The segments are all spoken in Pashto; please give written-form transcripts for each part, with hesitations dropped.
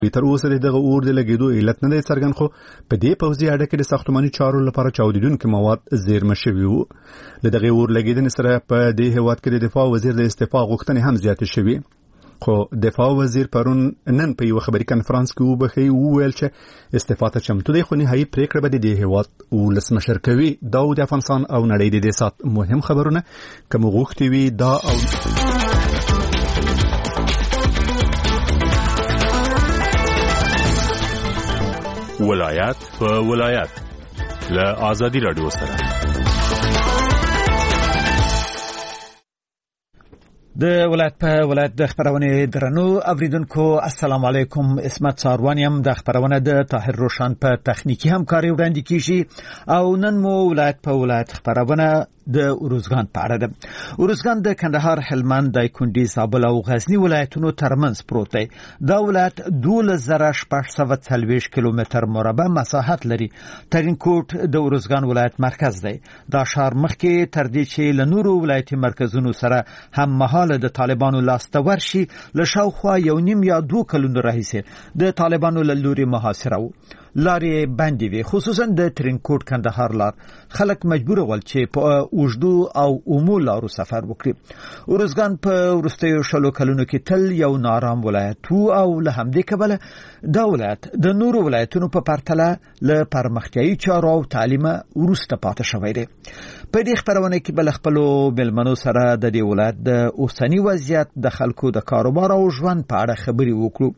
تر اوسه دغه اور د لګیدو علت نه دی څرګند، خو په دې پوځي اډه کې د ساختماني چارو لپاره چاودیدونکي مواد زیرمه شوي وو. له دغه اور لګیدنې سره په دې هیواد کې د دفاع وزیر د استعفا غوښتنې هم زیاتې شوي، خو دفاع وزیر پرون نن په یو خبري کنفرانس کې وویل چې استعفا ته چمتو دی، خو نهایي پریکړه به د هیواد ولسمشر کوي. دا د افغانستان او نړۍ د دې سات مهم خبرونه کوم غوښتي وي دا او ولایت په ولایت له آزادی رادیو سره د ولایت په ولایت د خبرونه درنو اوریدونکو السلام علیکم. اسمت ساروانیم د خبرونه د طاهر روشن په تخنیکی همکاري وړاندې کیږي او نن مو ولایت په ولایت خبرونه د اروزګان په اړه ده. اروزګان د کندهار، هلمند، دایکنډي، زابل او غزنی ولایتونو ترمنځ پروت دی. دا ولایت 12640 کیلومتر مربع مساحت لري. ترینکوټ د اروزګان ولایت مرکز دی. دا ښار مخکې تر دې چې له نورو ولایتي مرکزونو سره هم مهاله د طالبانو لاسته ورشي له شاوخوا 1.5 یا 2 کلونو راهیسې د طالبانو له لوري محاصره وو. لارې بندې وي، خصوصا د ترینکوټ کندهار لار. خلک مجبور ول چې په اوږدو او عمومي لارو سفر وکړي. اروزګان په وروستیو 20 کلونو کې تل یو نارام ولایت وو او له همدې کبله دا ولایت د نورو ولایتونو په پرتله له پرمختیايي چارو او تعلیم وروسته پاتې شوی دی. په دې خبرونه کې بل خپل ملمنو سره د دې ولایت د اوسنی وضعیت، د خلکو د کاروبار او ژوند په اړه خبرې وکړو.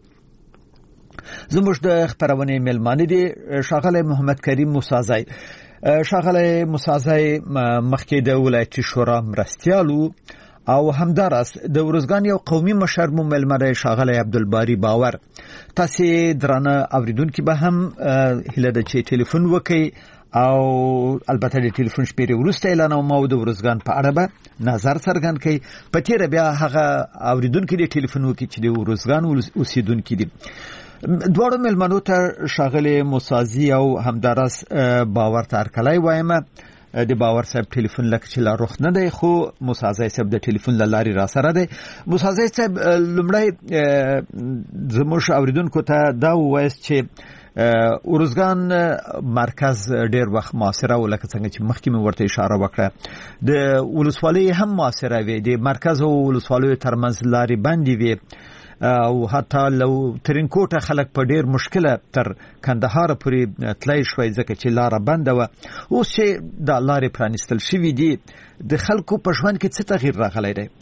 زموږ د خبرونه ملمانه دي ښاغلی محمد کریم موسازی. ښاغلی موسازی مخکې د ولایتي شورا مرستیالو او همدارس د اروزګان یو قومي مشر مو ملمنه ښاغلی عبدالباری باور. تاسو درانه اوریدونکو به هم هله د چې ټلیفون وکړي او البته د ټلیفون شمیرې وروسته اعلانوم او د اروزګان په اړه به نظر څرګند کړي. په تیر بیا هغه اوریدونکو د ټلیفون وکړي چې د اروزګان اوسیدونکو دي. دوړو ملمنو ته ښاغلی موسازی او همدارس باور ترکلای وایم. د باور صاحب ټلیفون لکه چې لا روخ نه دی، خو موسازی صاحب د ټلیفون لاري را سره دی. موسازی صاحب لمړی زموږ اوریدونکو ته دا وایست چې اروزګان مرکز ډیر وخت معاصره و، لکه څنګه چې مخکې مې ورته اشاره وکړه. د ولسوالۍ هم معاصره وي، د مرکز او ولسوالیو ترمنځ لارې بندې وي او حتی لو ترینکوټه خلک په ډیر مشکله تر کندهار پورې تلای شوی ځکه چې لار بنده و. اوس چې دا لارې پرانیستل شوې دي د خلکو په ژوند کې څه تغییر راغلی دی؟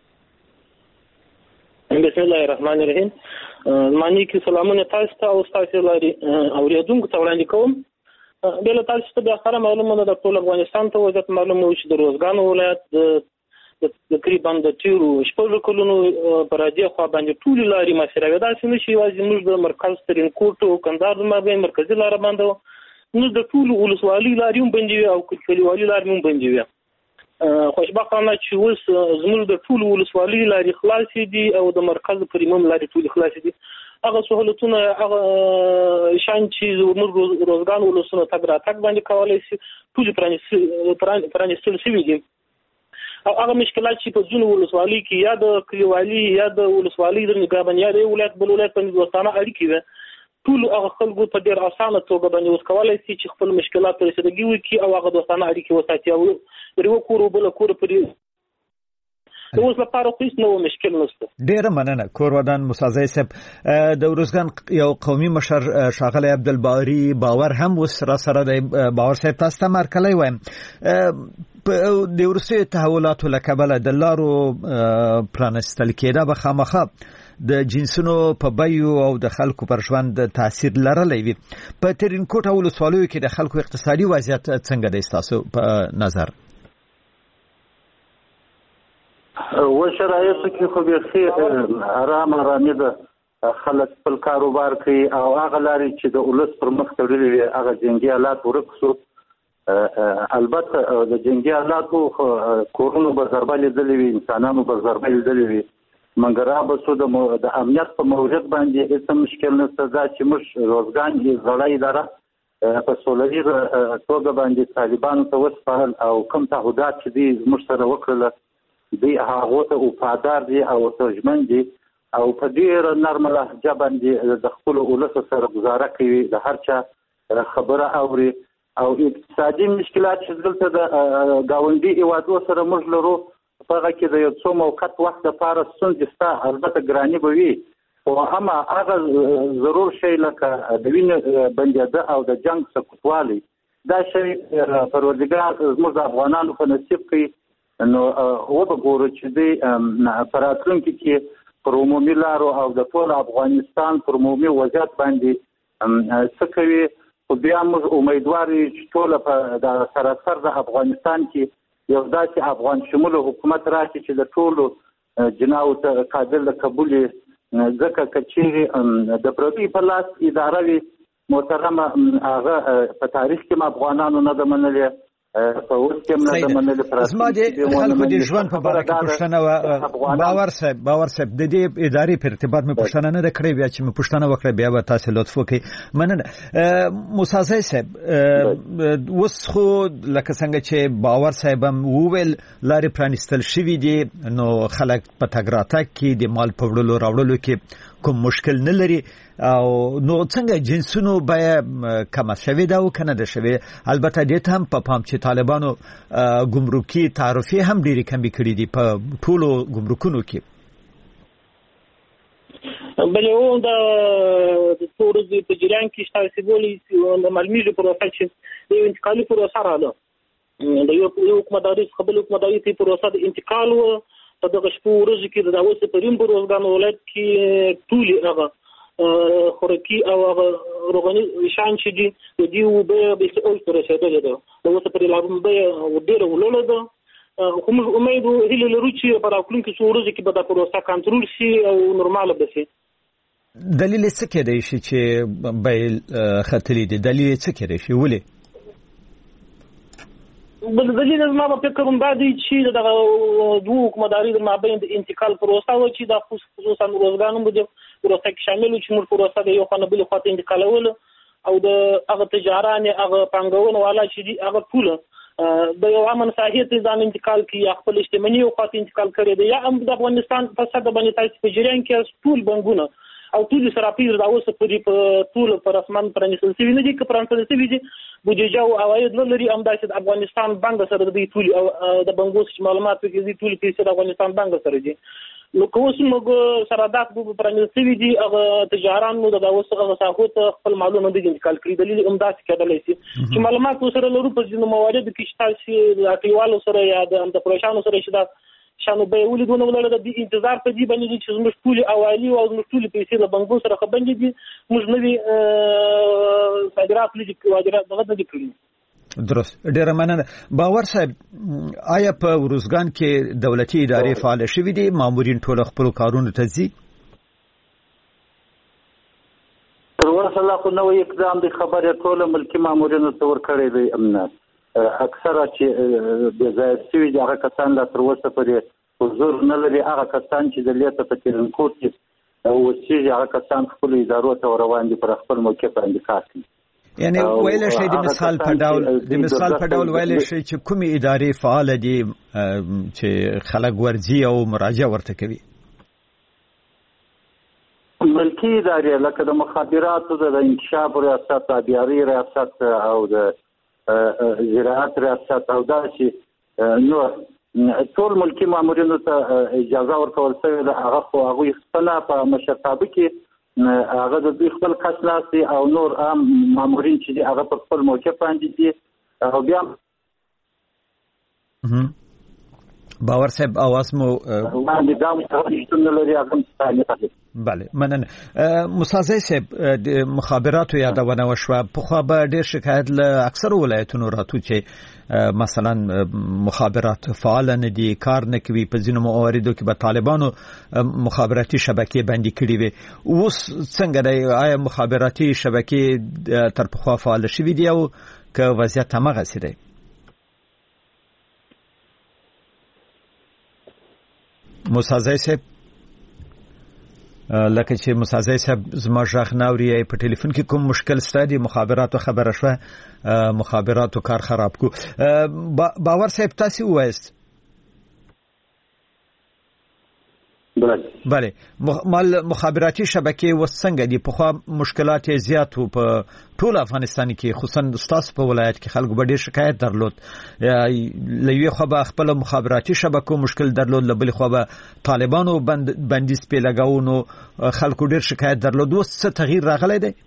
بسم الله الرحمن الرحیم. معنی کې سلامونه تاسو ته او تاسو لري اوریدونکو ته وړاندې کوم. بل تاسو ته د اخره معلومه ده ټول افغانستان ته وضعیت معلومه و چې د اروزګان ولایت د تقریبا د تیرو 6 کلونو پر راځي خو باندې ټول لارې مسیره ودا چې نشي واځي موږ د مرکز ترینکوټ او کندهار د مابین مرکزي لار باندې نو د ټول ولسوالۍ لارې هم بندي او کلیوالي لارې هم بندي. خوشبختانه چې اوس زموږ د ټول ولسوالۍ لارې خلاصې دي او د مرکز پریمم لارې ټول خلاصې دي. هغه سہولتونه هغه شان چې زموږ روزګان ولسونه تګ راتګ باندې کولای شي ټول پرانیستل شوي دي. هغه مشکلات چې په ځینو ولسوالۍ کې یا د کلیوالي یا د ولسوالۍ د نگهبانۍ یا د ولایت بل ولایت باندې دوستانه اړیکې وي، ټول هغه خلکو په ډېر اسانه توګه باندې اوس کولای شي چې خپل مشکلات رسیدګي وکړي او هغه دوستانه اړیکې وساتي او یو کور بل کور پرې اوس لپاره هیڅ نو مشکل نشته. ډېر مننه کورودان موسازی صاحب. د اروزګان یو قومي مشر ښاغلی عبدالباری باور هم اوس را سره دی. باور صاحب تاسو ته مرکلی وایم د وروستیو تحولاتو له کبله د لارو پرانستل کېده به خامخا د جنسونو په بیو او د خلکو پر ژوند تاثیر لرلی وي. په ترینکوټ او ولسوالیو کې د خلکو اقتصادي وضعیت څنګه دی ستاسو په نظر؟ و شرایطو کې خو بیخي آرامي ده، خلک خپل کاروبار کوي او هغه لارې چې د ولس پر مخ تړلې وي هغه جنګي حالات ورک شو. البته د جنګي حالاتو کورونو به ضربه لیدلې وي، انسانانو به ضربه لیدلې وي، مګر هغه څه د امنیت په مورد باندې هېڅ مشکل نشته. دا چې موږ روزګان زړه اداره په سولري توګه باندې طالبانو ته وسپارل او کوم تعهدات چې دوی زموږ سره وکړل دوی هغو ته وفادار دي او ته ژمن دي او په ډیر نرم لهجه باندې د خپل ولس سره گزاره کوي، د هر چا خبره اوري. او اقتصادي مشکلات چې دلته د گاونډي هیوادو سره موږ لرو، هغه کې د یو څو موقت وخت لپاره ستونزې شته، البته ګراني به وي، خو اما هغه ضرور شی لکه د وینې بندېده او د جنگ سقوطوالی، دا شی پروردګار زموږ د افغانانو په نصیب کوي. نو وګورو چې د راتلونکي کې پر عمومي لارو او د ټول افغانستان پر عمومي وضعیت باندې څه کوي. خو بیا موږ امیدوار یو چې ټول په د سراسر د افغانستان کې یو داسې افغان شموله حکومت راشي چې د ټولو جناو قابل د قبول ځکه کچېرې د پردي په لاس اداره وي محترمه، هغه په تاریخ کې افغانانو نه د منلې، په اوس کې نه د منلې. زما د خلکو د ژوند په اړه کې پوښتنه و باور صاحب د دې ادارې په ارتباط مې پوښتنه نه کړې، بیا چې مې پوښتنه وکړه بیا به تاسو لطف وکړئ. مننه موسی صاحب. اوس خو لکه څنګه چې باور صاحب هم وویل لارې پرانیستل شوې دي، نو خلک په تګ راتګ کې د مال په وړلو راوړلو کې کوم مشکل نه لري. او نو څنګه جنسونو بیا کم شوي دا او کنه ده شوي. البته دې ته هم په پام چې طالبانو ګمرکي تعرفې هم ډېری کمې کړې دي په ټولو ګمرکونو کې. بله او د ټورزم په جریان کې تاسو بولی د معلوماتو پروسه چې د انتقالي پروسه رااله د یو حکومتداري خپل حکومتداري ته پروسه د انتقال و په دغه شپو ورځ کې د اوس په ریم بروزګان ولایت کې ټولي هغه خورکی او روغني شان چې دي د دې به به څه اوس رسیدل ده نو اوس په لابم به ډېر ولول ده. خو موږ امید هیله لرو چې په راکلونکو ورځو کې به دا پروسه کنټرول شي او نورماله بشي. دلیل څه کېدای شي چې به خطرې دي؟ دلیل څه کېدای شي؟ ولې؟ بل دلیل ما په فکر کوم دا دی چې د دوه حکومتداري د مابین د انتقال پروسه و چې د خصوصا روزګانو مده پروسه کې شامل و چې موږ پروسه د یو خانه بل خاطر انتقالول او د هغه تجاران هغه پنګون والا چې دی هغه ټول د یو امن صحیح ځان انتقال کې خپل اجتماعي او خاطر انتقال کړی دی. یا هم د افغانستان په صد باندې تاسو په جریان کې ټول بنګونه او ټول سره پیژ دا اوس په ټول پر اسمان پرانیستل شوی نه دي که پرانیستل شوی دي بودیجه او عواید نه لري. هم د افغانستان بانک سره د ټول او د بنګوس معلومات کې دي ټول پیسې د افغانستان بانک سره دي. نو کوم موږ سره دات په پرانیستل شوی دي هغه تجاران نو د اوس هغه ساحوت خپل معلومات د انتقال کړی. دلیل هم دا کېدلی شي چې معلومات سره لرو په ځینو موارد کې چې د اټیوالو سره یا د پروشانو سره شته شانو به ولیدونه ولر د انتظار په دې باندې چې موږ ټول اوایلی او موږ ټول پیسې د بنګو سره خبرې دي موږ نوې صادرات لږ واجرات دغه د کړی. درست. ډیر مننه. باور صاحب آیا په روزګان کې دولتي ادارې فعال شوې دي؟ مامورین ټول خپل کارونه ته ځي؟ تر اوسه لا خو نو اقدام د خبره ټول ملکی مامورینو تور کړی دی. امنیت اکثره چې د ځایسوي هغه کسان لا تر اوسه پرې حضور نه لري. هغه کسان چې د لیته په تیرنکوټ کې او چې هغه کسان خپل ادارو ته روان دي پر خپل موقع باندې کار کوي. یعنی ویل شي د مثال په ډول ویل شي چې کومې ادارې فعال دي چې خلک ورځي او مراجعه ورته کوي؟ ملکی ادارې لکه د مخابراتو د انکشاف ریاست، د آبیاري ریاست او د زراعت ریاست او داسې نور ټول ملکی مامورینو ته اجازه ورکول شوې ده. هغه خو هغوی خپله په مشرتابه کې هغه د دوی خپل کس ناستي او نور عام مامورین چې دي هغه په خپل موقع باندې دي. او بیا باور صاحب आवाज مو باندې دا مستحقونه لري هغه ستانه. بله مننه. موسی صاحب د مخابراتو یادونه وشوه. په خو به ډیر شکایت له اکثر ولایتونو راتو چې مثلا مخابرات فعال نه دي، کار نه کوي. په ځینو مواردو کې به طالبانو مخابراتي شبکې بندي کړي وي. اوس څنګه دی؟ آیا مخابراتي شبکې تر پخوا فعال شوي دي او که وضعیت هماغسې دی؟ موسی صاحب لکه چې موسی صاحب زما ژغ ناوري په ټلیفون کې کوم مشکل شته دی؟ مخابراتو خبره شوه، مخابراتو کار خراب کو. باور صاحب تاسو وایست بله مخابراتي شبکې وسنګ دي په خوا مشکلات زیات په ټول افغانستان کې خصوصا ستاسو په ولایت کې خلکو ډېر شکایت درلود لوی خو به خپل مخابراتي شبکو مشکل درلود لبل خو به طالبانو بندیز په لګاونو خلکو ډېر شکایت درلود اوس څه تغییر راغلی دی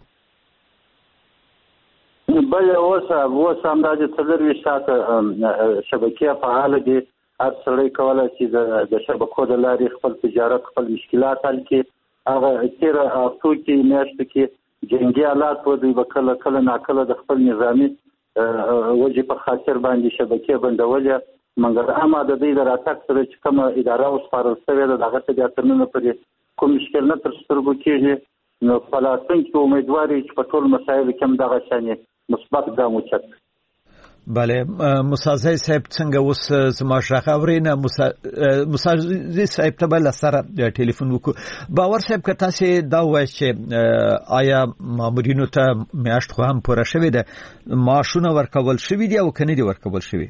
بل اوس اندازې 3 ساعته شبکې فعال دي هر سړی کولای شي د شبکو د لارې خپل تجارت خپل مشکلات حل کړي هغه تیر توکي میاشتو کې جنگي آلات و دوی کله کله ناکله د خپل نظامی وجه په خاطر باندې شبکې بندولې مګر اما د دې راتګ سره چې کومه اداره اوس فارغ شوې ده دغه ته د ترمنه پرې کوم مشکل نه تر سترګو کېږي نو فلسطین کې امیدواري چې په ټول مسایلو کې هم دغه شانې مثبت ګام وچت بله مسازی صاحب څنګه اوس زما شاخه ورینه مسازی صاحب ته بل سره ټلیفون وکړو باور صاحب که تاسو دا وایي چې آیا مامورینو ته میاشت خو هم پوره شوې ده معاشونه ورکول شوي دي او کنه دي ورکول شوي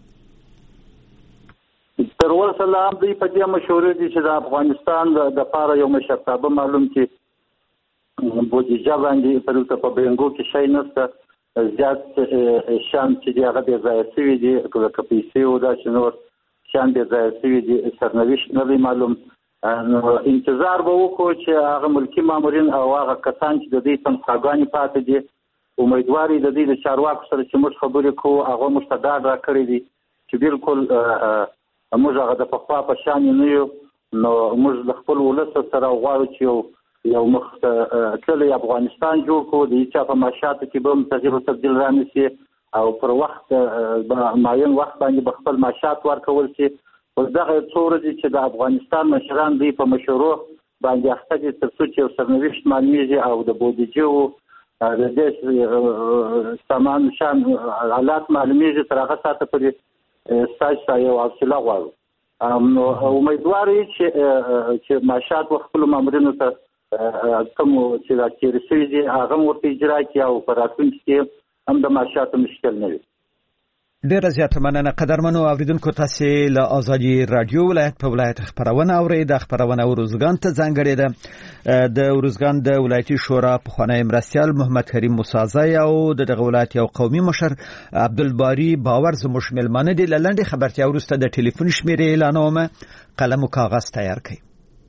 تر اوسه لا هم دوی په دې مشورې دي چې د افغانستان د لپاره یو مشرتابه معلوم چې بودیجه باندې پروت په بنګو کې شي نشته زیات شان چې هغه د ځای سوي دي که پیسې و دا چې نور شان د ځای سوي دي سرنوشت نه دی معلوم انتظار به وکړو چې هغه ملکی مامورین او هغه کسان چې د دې تنخواګانې پاتې دي امیدواري د دې د چارواکو سره چې موږ خبرې کوو هغه موږ ته ډاډ راکړی دي چې بالکل موږ هغه د پخوا په شان نه یو نو موږ د خپل ولس سره غواړو چې یو مختلف افغانستان جوړ کړو د چا په معاشاتو کې به تغییر او تبديل رانیسي او پر وخت معین وخت باندې به خپل معاشات ورکول شي او دغه څوره چې د افغانستان مشران دی په مشورو باندې اخته دي ترڅو چې سرنوشت معلومیږي او د بودیجه او د دې سامان شان حالات معلومیږي تر هغه ساعته پورې ستاسو یو حوصله غواړو امیدواري چې معاشات خپل مامورینو ته کوم چې راځي دي هغه ورته اجرا کړي او په راتلونکي کې هم د معاشاتو مشکل نه وي ډېر زیات مننه قدرمنو اوریدونکو تاسو له ازادي رادیو ولایت په ولایت خبرونه اورئ د خبرونه ورزګان ته ځانګړې ده د ورزګان د ولایتي شورا په خانه مرستيال محمد کریم مسازی او دغه ولایت یو قومي مشر عبدالباری باور زموږ ملمانه دي لاندې خبرتیا ورسته د ټلیفون شمیرې اعلانومه قلم او کاغذ تیار کړئ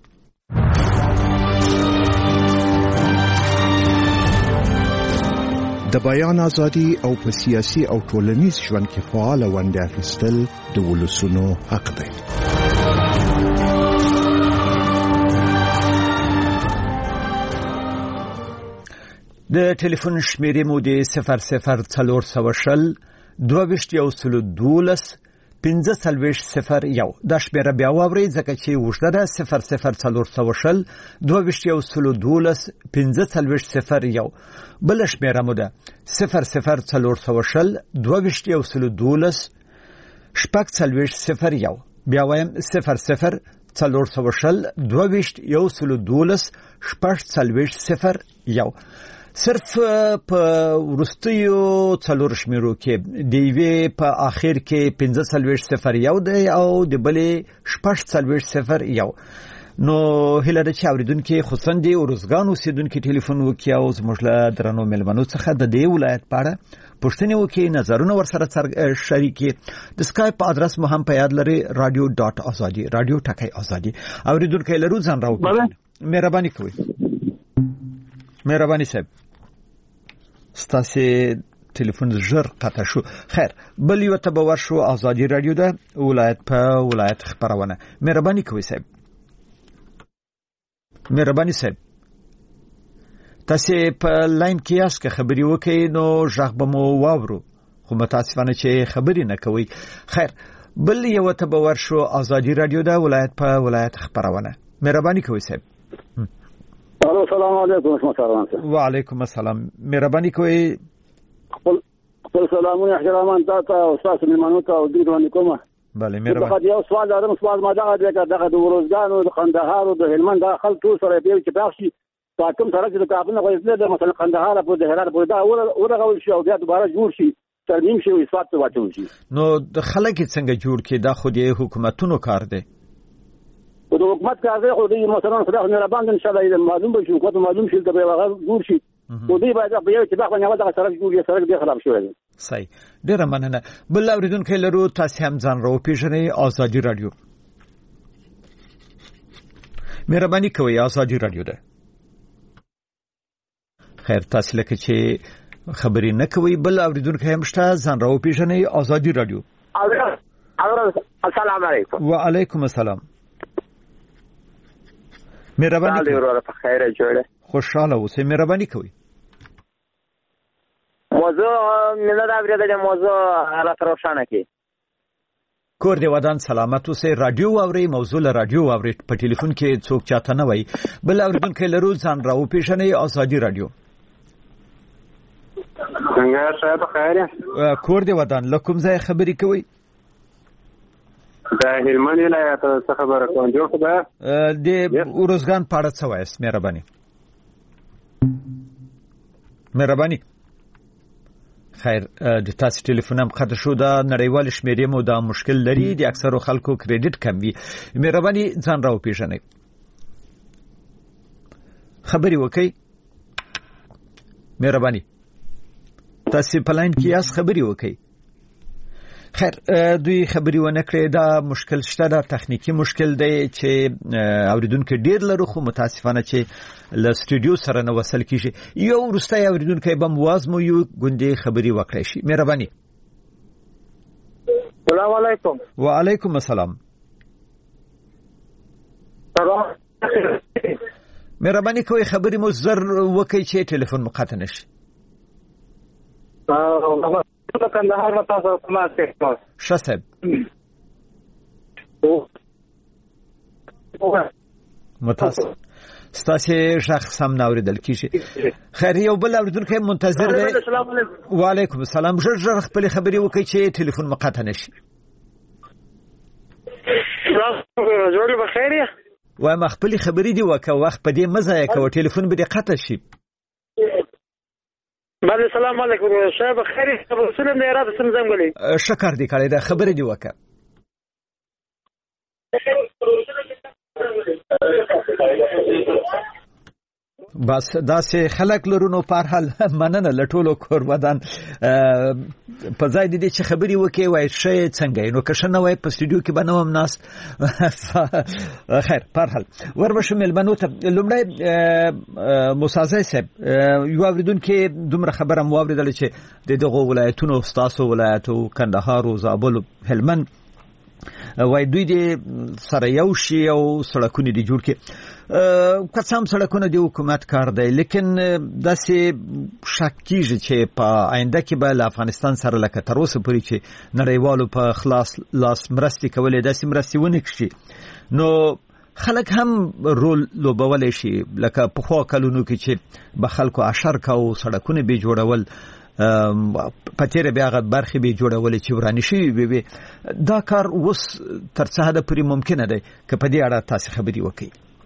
د بیان ازادي او په سیاسي او ټولنیز ژوند کې فعال ونډه اخیستل د ولسونو حق دی. د ټلیفون شمیرې مو د 0040 2212 1501 دا شمیره بیا واورئ ځکه چې وشته ده 0040 2212 1501 بل شمیره مو ده 0040 2212 1501 بیا وایم 0040 2212 1501 صرف په ورستیو څلور شمیرو کې دیوی په اخر کې 1501 دی او د بلې 1501 نو هله د چاوریدونکو خصوصا د ورزګان اوسیدونکو ټلیفون وکي او زموږ له درنو ملمنو څخه د دې ولایت په اړه پوښتنه وکي نظرونه ورسره شریکي د سکایپ ادرس مو هم په یاد لري radio.azadi radio ټکی ازادي اوریدونکو لرو ځان راوړئ مهرباني کوئ مهرباني صاحب ستاسو ټلیفون زر قطع شو خیر بل یو ته باور شو ازادي رادیو ده ولایت په ولایت خبرونه مهرباني کوئ صاحب مهرباني صاحب تاسو په لاین کې یاست که خبري وکئ نو ژغ به مو واورو خو متاسفانه چې خبري نه کوي خیر بل یو ته باور شو ازادي رادیو ده ولایت په ولایت خبرونه مهرباني کوئ صاحب السلام علیکم وعلیکم السلام مهرباني کوئ خپل سلامونه احترامان تاسو او تاسو مېلمنو ته او دې باندې کومه بله مهرباني یو سوال لرم سوال ما دغه د ورزګان او د قندهار او د هلمند د خلکو سره په چې بخشي تاکم سره چې د کابل نه غوښتل د مثلا قندهار په د هرات په دا ورغول شي او بیا دوباره جوړ شي ترمیم شي او اصلاحات واچول شي نو د خلک څنګه جوړ کې دا خو د حکومتونو کار دی او د حکومت کار دی خو دوی مثلا خدای مهربان ان شاء الله معلوم به شي حکومت معلوم شي د به جوړ شي او دوی باید په یو اتفاق باندې هغه سړک جوړ سړک دی خراب شوی دی. صحیح ډیره مننه. بل اوریدونکو لرو تاسو هم ځان راو پیژنئ. آزادي رادیو مهرباني کوئ. آزادي رادیو ده. خیر تاسو لکه چې خبرې نه کوي بل اوریدونکو هم شته ځان راو پیژنئ. آزادي رادیو. السلام علیکم. وعلیکم السلام. مهرباني کوئ. په خیر جوړه خوشاله اوسئ. مهرباني کوئ. موضوع مله دا ورته موضوع حالت روښانه کی. کور دی ودان سلامت اوسئ. رادیو اوري موضوع له رادیو اوري په ټلیفون کې څوک چاته نه وای. بل اوریدونکو لرو ځان راو پیژنئ. آزادي رادیو. څنګه صاحب خیر؟ کور دی ودان لکم ځای خبرې کوي. د هلمند ولایت څخه خبره کوم. جوړ خبر د اوروزګان پاړه څه وایس؟ مهرباني. خیر د تاسو ټلیفون هم قطع شو. دا نړیوال شمیرې مو دا مشکل لري د اکثرو خلکو کریډټ کم وي. مهرباني ځان راو پیژنئ. خبري وکي. مهرباني تاسو په لاین کې یاس خبري وکي. خیر دوی خبري ونه کړې. دا مشکل شته. دا تخنیکی مشکل دی چې اوریدونکو ډیر لرو خو متاسفانه چې ل سټوډیو سره نه وصل کیږي. یو ورسته اوریدونکو به موازمو یو غونډې خبري وکړي شي. مهرباني. السلام علیکم. وعلیکم السلام. مهرباني کوئ خبري مو زر وکړئ چې ټلیفون مقطع نشي. کندهار متا سمات شاسب متاسف ستاسو شخص هم ناوریدل کیږي. خیر یو بل اوریدونکو منتظر دی. وعلیکم السلام. ژر خپل خبري وکړئ چې ټلیفون مقطع نشي. جوړ به خیر یا وای مخبلي خبري دی وکړه وخت په دې مزه یا کو ټلیفون به قطع شي. بله السلام علیکم. شایب خیر رسول الله اراده سم زنګولې شکر دی کړی دا خبره دی وکړه. بس داسې خلک لرونو په حال مننه لټولو کور ودان په ځای دي چې خبري وکي وای شي څنګه نو که شنه وای په سټوډیو کې بنوم ناس. خیر په حال وربشم ملبنو ته لومړی مسازه صاحب یو اوریدونکو دومره خبره مو اوریدل چې دغه ولایتونو استاسو ولایتو کندهار او زابل هلمند وای دوی دې سره یو شی او سړکونه دي جوړ کې. قسم سړکونه د حکومت کار دی لیکن داسې شک کیږي چې په آینده کې به افغانستان سره لکه تر اوسه پورې چې نړیوالو په خلاص لاس مرستي کولې داسې مرستي ونه کړي نو خلک هم رول لوبولای شي لکه په خو کلونو کې چې به خلکو اشر کاو سړکونه به جوړول پاتره بیا غد برخي به جوړول چې ورانی شي وي. دا کار اوس تر څه حد پورې ممکن دی که په دې اړه تاسو خبري وکړئ.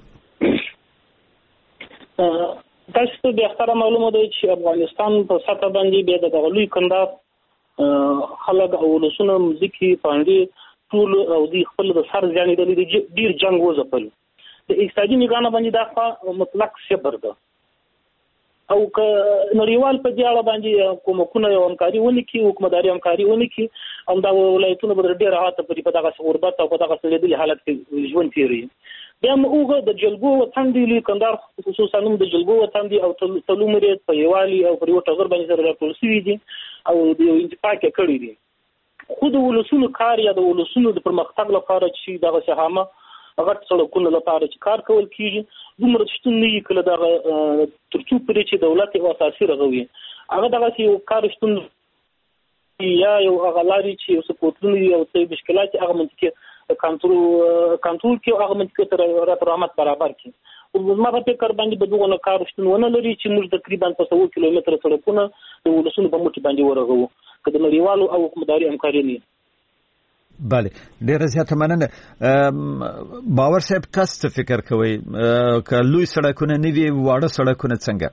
تاسو به اختر معلومه ده چې افغانستان په سطح باندې به د غلوی کندار خلک او ولسونه مزيکي باندې ټول او دی خپل د سر ځانې د ډیر جنگ وځپل. د اقتصادي میګانه باندې دا مطلق صفر ده او که نړیوال په دیاله باندې کومکونه یو همکاري ونی کی حکومتداري همکاري ونی کی هم دا ولایتونه به ډیر راحت په دغه غربت او په دغه سلیدلي حالت کې ژوند تیری. بیا موږ د جلګو وطن دی کندهار خصوصا نوم د جلګو وطن دی او تلو مریت په یوالي او پر یو ټغر باندې سره راټول شوی دي او د انتفاق کړی دي. خو د ولسونو کار یا د ولسونو د پرمختګ لپاره چې دغه شهامه غټ سړکونه لپاره چې کار کول کیږي دومره شتون نه کله دغه ترڅو پرې چې دولت او اساسي رغوي هغه دغه یو کار شتون یا یو غلاري چې سپورټونه او څه مشکلات هغه منطقي کنټرول کې هغه منطقي تر رحمت برابر کی او ما په فکر باندې بدونه کار شتون ونه لري چې موږ تقریبا په 100 کیلومتر سړکونه د ولسونو په مټ باندې ورغو کله نړیوالو او حکومتداري همکاري نه. بله ډیر زیاته مننه. باور صاحب تاسو فکر کوئ که لوی سړکونه نه وي واړه سړکونه څنګه؟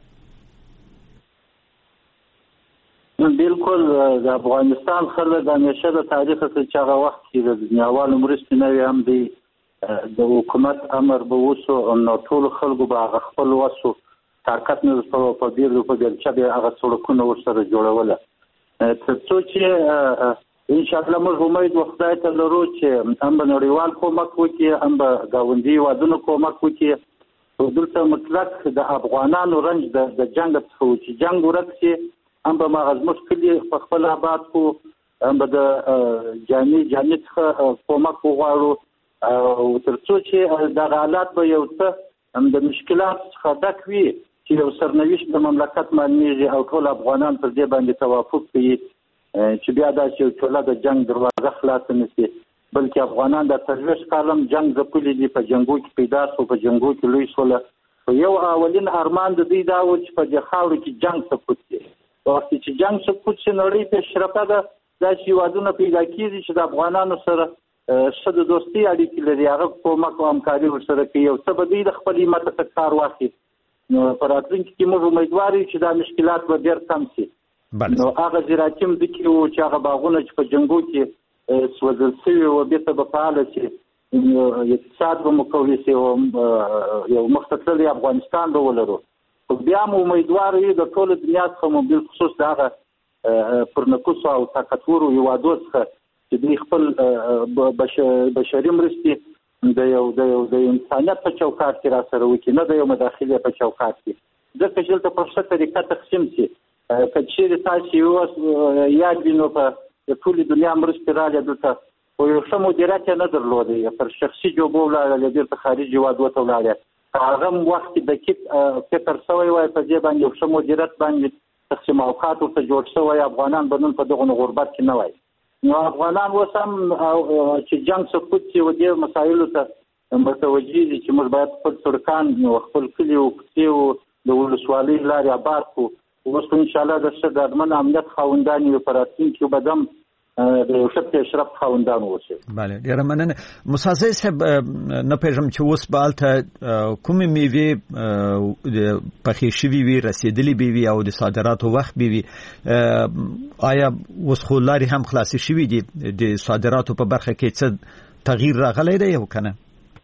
بالکل د افغانستان خلک همیشه د تاریخ څخه چې هغه وخت کې د دنیاوالو مرستې نه هم دی د حکومت امر به وسو نو ټول خلکو به خپل وسو طاقت نه په ډیر په دلچا به هغه سړکونه ورسره جوړول ترڅو چې ان شاء الله موږ امید وخدای ته لرو چې هم نړیوال کومک وکړي هم گاونډي وادونو کومک وکړي دلته مطلق د افغانانو رنج د جنگ څخه چې جنگ ورکړي هم به مغزمت کلی په خپل آباد کو هم به د جامع څخه کومک وغواړو او ترڅو چې د حالات به یو څه هم د مشکلات څخه ډک وي چې یو سرنوشت د مملکت معلومیږي او ټول افغانان پر دې باندې توافق کوي چې بیا دا چې ټول د جنگ دروازه خلاص نشي بلکې افغانان د ترویج کالم جنگ ځپلي دي په جنگو کې پیدا شو په جنگو کې لوی شول یو اولین ارمان د دې دا و چې په دې خاور کې جنگ سقوط شي وخت چې جنگ سقوط شي نړۍ په شرفه ده دا چې وادونه پیدا کیږي چې د افغانانو سره شته د دوستي اړیکې لري هغه کومک او همکاري ورسره کوي او څه به د خپل ماته کار واخلي نو پر راتلونکي کې موږ امیدوار یو چې دا مشکلات به ډېر کم شي نو هغه زراعتیم د کې و چې هغه باغونه چې په جنگو کې سوځل شوي او بیرته به فعال شي اقتصاد به مکولی شي او یو مختصر افغانستان به ولرو بیا مو امیدوار یو د ټول دنیا څخه مو بل خصوص هغه پر نفوس او طاقتورو هیوادو څخه چې دوی خپل بشري مرستې د انسانیت په چوکاټ کې را سره وکړي نه د یو مداخلې په چوکاټ کې ځکه چې دلته په ښه طریقه تقسیم شي که چیرې تاسو یاد وي نو په ټولې دنیا مرستې راغلې دلته خو یو ښه مدیریت یې نه درلودی پر شخصي جوبو ولاړه بیرته خارجي هیوادو ته ولاړه هغه وخت دقیق فکر شوی وای په دې باندې یو ښه مدیریت باندې تقسیم اوقات ورته جوړ شوی افغانان به نن په دغه غربت کې نه وای نو افغانان اوس هم چې جنگ سقوط شي و دې مسایلو ته متوجه دي چې موږ باید خپل سړکان او خپل کلي او کوڅې او د ولسوالۍ لارې آباد کړو اوس ان شاء الله د ښه ډاډمن امنیت خاوندان یو په راتلونکي کې به دم د یو ښه پیشرفت خاوندان واوسي بله ډېره مننه موسی زی صاحب نه پوهېږم چې اوس به هلته کومې میوې پخې شوي وي رسېدلې به وي او د صادراتو وخت به وي آیا اوس خو لارې هم خلاصې شوي دي د صادراتو په برخه کې څه تغییر راغلی دی او که نه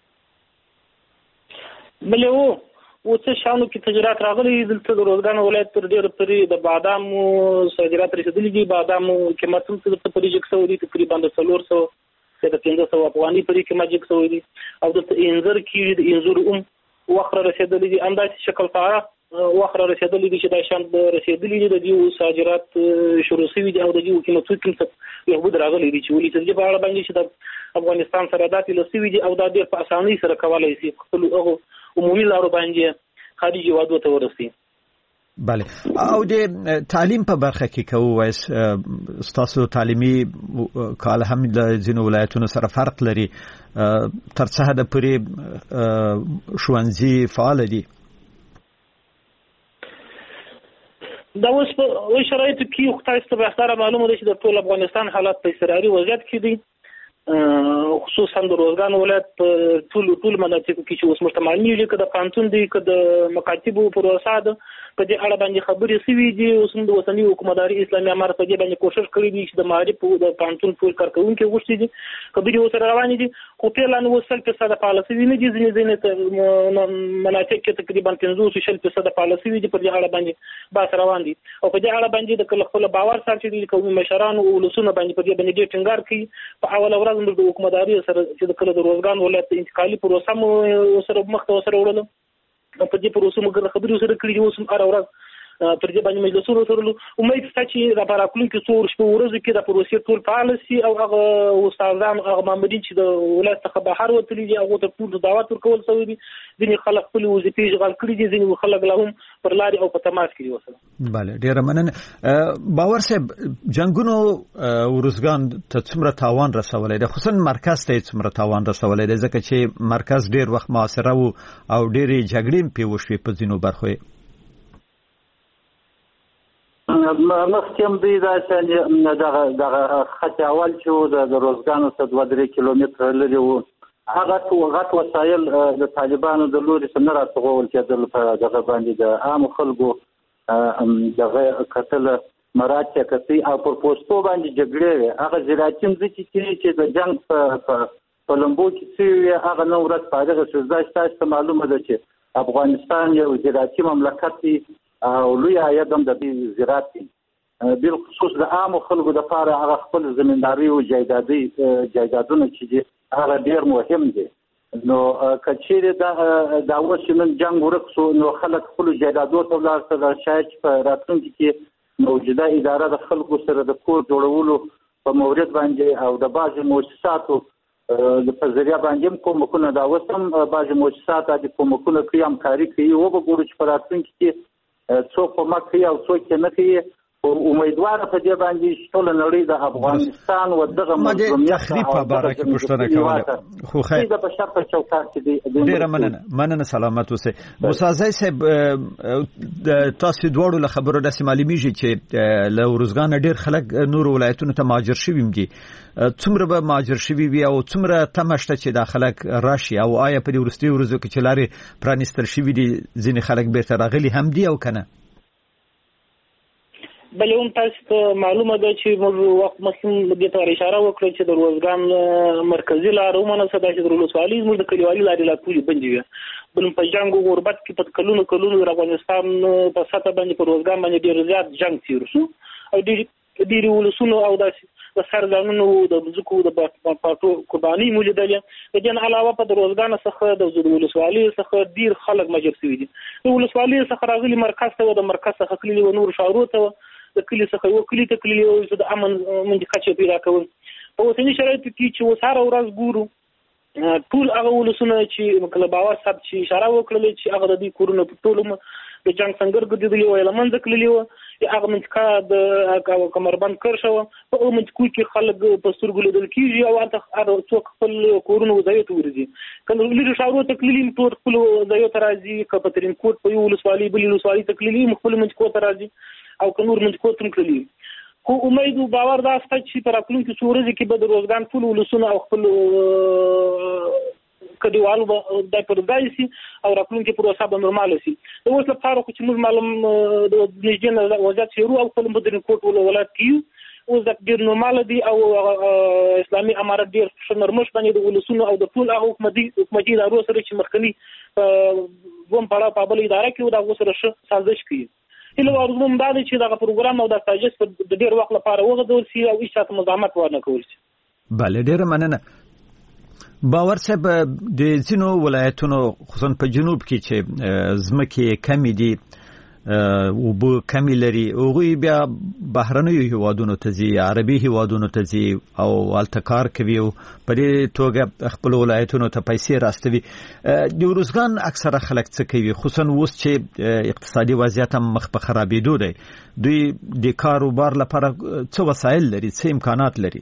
بلې و څه شانو کې تغیرات راغلي دلته د روزګان ولایت تر ډېره پورې د بادامو صادرات رسېدلي دي بادامو قیمت هم دلته پورې جګ شوی دی تقریبا د 400 د 1500 افغاني پورې قیمت جګ شوی دی او دلته انځر کې د انځر وخت رسېدلي دي همداسې شکل فاره وخت رسېدلي دي چې دا شان رسېدلي دي د دې صادرات شروع شوي دي او د دې قیمتونو کې یو بد راغلي دي چې ولې چې په اړه باندې چې د افغانستان سره داتې لسوي دي او دا ډېر په اسانۍ سره کولای شي خپل هغه عمومي لارو باندې خارجي هیوادو ته ورسي بله او د تعلیم په برخه کې کوو ستاسو تعلیمي کال هم د ځینو ولایتونو سره فرق لري تر څه حده پورې ښوونځي فعال دي دا اوس په شرایطو کې تاسو ته بهتره معلومه ده چې د ټول افغانستان حالات په اضطراري وضعیت کې دي خصوصا د روزګان ولایت په ټول مناطقو کې چې اوس مشتمل دي که د پانتون دي که د مکاتبو پروسه ده په دې اړه باندې خبرې شوي دي اوس د وطني حکومتداري اسلامي امارت په دې باندې کوشش کړی دی چې د معارف د پانتون ټول کارکونکي غوښتي دي خبرې اوسره روانې دي خو پیلان وصل په صد پالیسي نه دي ځینې مناطق کې تقریبا 15% پالیسي دي په دې اړه باندې باس روان دي او په دې اړه باندې د خپل باور سره چې قومي مشران او ولسونه باندې په دې باندې ډېر ټینګار کوي په اوله ورځ د حکومتداري سره چې د کله د روزګان ولایت انتقالي پروسه مو سره مخته سره وړل په دې پروسه موږ خبرې سره کړې اوس هم هر ورځ پر دې باندې مجلسونو سره امید شته چې د پراکلون کې څو شپه ورځې کې د پروسې ټول فعال شي او هغه استادان هغه مامورین چې د ولایت څخه بهر وتلي دي هغه ته ټول دعوت ورکول شوی دي ځینې خلک خپل وظیفې اشغال کړي دي ځینې خلک لا هم پر لارې او په تماس کې دي وسره بله ډېره مننه باور صاحب جنګونو ورزګان ته څومره تاوان رسولی دی خصوصا مرکز ته څومره تاوان رسولی دی ځکه چې مرکز ډېر وخت محاصره و او ډېرې جګړې پې وشوې په ځینو برخو مخکې هم دوی دغه خط اول چې د روزګانو څخه 2-3 کیلومتره لرې وو هغه غټ وسایل د طالبانو د لوري څخه نه راڅغول کېدل په دغه باندې د عامو خلکو دغه قتل مراد چې کوي او پر پوسټو باندې جګړې هغه زراعتي ځکه چې د جنگ په په لمبو کې څه هغه نو ورځ پاره شوزداش تاسو معلومه ده چې افغانستان یو زراعتي مملکت دی او لوی عاید هم د دې زراعت دی بالخصوص د عام خلکو د لپاره هغه خپل زمینداری او جایدادونه چې دي هغه ډیر مهم دي نو کچېره دا وسنن جنگ ورکسو نو خلک خپل جایدادو ته لاړ شاید په راتلونکي کې موجوده اداره د خلکو سره د کور جوړولو په مورید باندې او د بعض مؤسساتو په ذریعہ باندې کومکونه دا وسم بعض مؤسسات د کومکونه کوي همکاري کوي او به ګورو چې په راتلونکي کې څوک په مکه او څوک نه کوي امیدوار په دې باندې ټول نړۍ د افغانستان او دغه مظلومیت تخریب په اړه کې پوښتنه کوله خو خیر د بشر په چوکاټ کې ډیر مننه سلامت اوسئ موسازای صاحب تاسو دوړو له خبرو د معلومیږي چې له ورزګان ډیر خلک نور ولایتونو ته مهاجر شوي دي څومره به مهاجر شوي وي او څومره تمشته چې د خلک راشي او آیا په دې ورستي ورځو کې چې لارې پرانستل شوي دي ځینې خلک بیرته راغلي هم دي او کنه بلې هم تاسو ته معلومه ده چې موږ وخت مخکې دې ته اشاره وکړه چې د روزګان مرکزی لار ومنه صدا چې د ولسوالۍ موږ د کلیوالي لارې لا ټولې بندې وي بل په جنگ او غربت کې په کلونو د افغانستان په سطح باندې په روزګان باندې ډېر زیات جنگ تیر شو او ډېر ولسونو او د سرځانونو د ځکو د پاتو قرباني موجوده ده د علاوه په د روزګان څخه د ولسوالۍ څخه ډېر خلک مجر شوي دي د ولسوالۍ څخه راغلي مرکز ته د مرکز څخه کلی و نور شارو ته د کلی څخه یو کلی ته کلی او د امن منځ کچه پیدا کول په اوسنی شرایطو کې چې وساره ورځ ګورو ټول هغه ولسونه چې کله باور صاحب چې اشاره وکړل چې هغه د دې کورونو په ټولو د جنگ څنګه ګرځېدلی او لمنځ کړلی و هغه منځکا د کمربند کړ شو په منځکو کې خلک په سترګو لیدل کیږي او هغه څوک خپل کورونو ځای ته ورځي کله لري شاورو تکلیل ټول خپل ځای ته راځي کپترین کوټ په یو ولسوالۍ بل ولسوالۍ تکلیل خپل منځکو ته راځي او کنور منځکو ته کړلی خو امید او باور دا ست چې پر خپلونکو سورځي کې به د روزګان ټول ولسونه او خپل کډیوالو د پردایسي او خپلونکو پروسه به نورمال شي د اوس لپاره چې موږ معلوم د نږدې وضعیت شروع او خپل مدرن کوټ ولایت کې اوس د ډیر نورمال دي او اسلامي امارت ډیر شنرمش باندې د ولسونو او د ټول حکومتي ادارو سره چې مخکنی کوم پړه په بل اداره کې دا وسره سازش کوي هله ورزوم دا چې دا پروګرام او د ساجس د ډیر وخت لپاره وغوډول شي او هیڅ مزاحمت ونه کول شي بله ډیر مننه باور صاحب د ځینو ولایتونو خصوصا په جنوب کې چې ځمکې کمی دي او به کمی لري اوغوی بیا بهرنیو هیوادونو ته ځي عربي هیوادونو ته ځي او التکار کوي او په دې توګه خپل ولایتونو ته پیسې راستوي د روزګان اکثره خلک څه کوي خصوصا اوس چې اقتصادي وضعیت هم مخ په خرابېدو دی دوی د کاروبار لپاره څه وسایل لري څه امکانات لري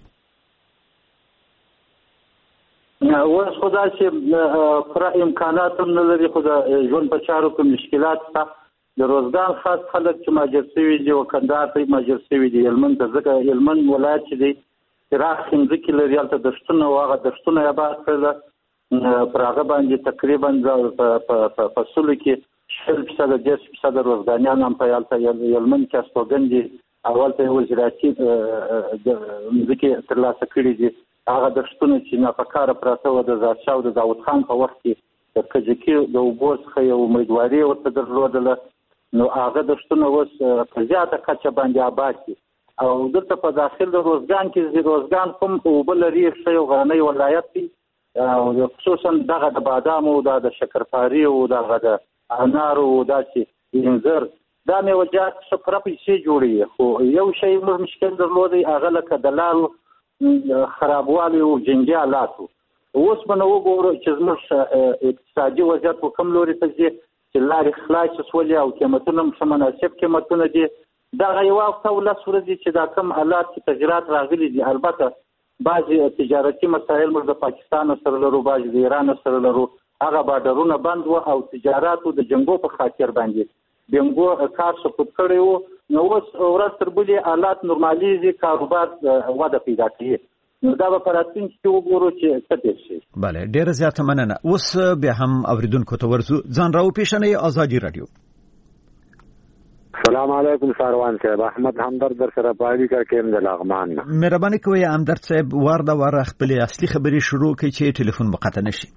اوس خدا چې پر امکانات هم نه لري خدا ژوند په چارو کې مشکلات شته د روزګان خاص خلک چې مهاجر شوي دي او کندهار ته مهاجر شوي دي هلمند ته ځکه هلمند ولایت چې دی پراخ ځمکې لري هلته دښتونه او هغه دښتونه یې آباد کړل پر هغه باندې تقریبا په فصلو کې 10% 10% روزګانیان هم په هلته هلمند کې استوګن دي او هلته یو زراعتي ځمکې ترلاسه کړي دي هغه دښتونه چې ناپکاره پراته وو د ظاهرشاه او د داود خان په وخت کې د کجکي د اوبو څخه یو امیدواري ورته درلودله نو هغه دښتونه اوس په زیاته کچه باندې آباد دي او دلته په داخل د روزګان کې روزګان کوم اوبه لري ښه یو غرنی ولایت دی او خصوصا دغه د بادامو د شکرپاري او دغه د انارو داسې انځر دا میوجات څه پر پیسې جوړي خو یو شی موږ مشکل درلودي هغه لکه د لارو خرابوالي او جنګي حالاتو اوس به نو وګورو چې زموږ اقتصادي وضعیت کوم لوري ته ځي چې لارې خلاص شولې او قیمتونه هم مناسب قیمتونه دي دغه یو وخت ولس ورځي چې دا کم حالات چې تغیرات راغلي دي البته بعضي تجارتي مسایل موږ د پاکستان سره لرو بعضي د ایران سره لرو هغه بارډرونه بند وو او تجارت د جنگو په خاطر باندې بنګو کار سقوط کړی وو نو اوس ورځ تر بلې حالات نورماليزي کاروبار وده پیدا کوي نو دا به پراتین چې وګورو چې څه دي شي bale ډیر زیات مننه اوس به هم اوریدونکو ته ورزو ځان راو پیښنې ازادي رادیو السلام علیکم ساروان صاحب، احمد همدرد در سره پالی کا کېم د لغمان. مهرباني کوئ همدرد صاحب وار خپل اصلي خبرې شروع کړئ چې ټلیفون مقطع نشي.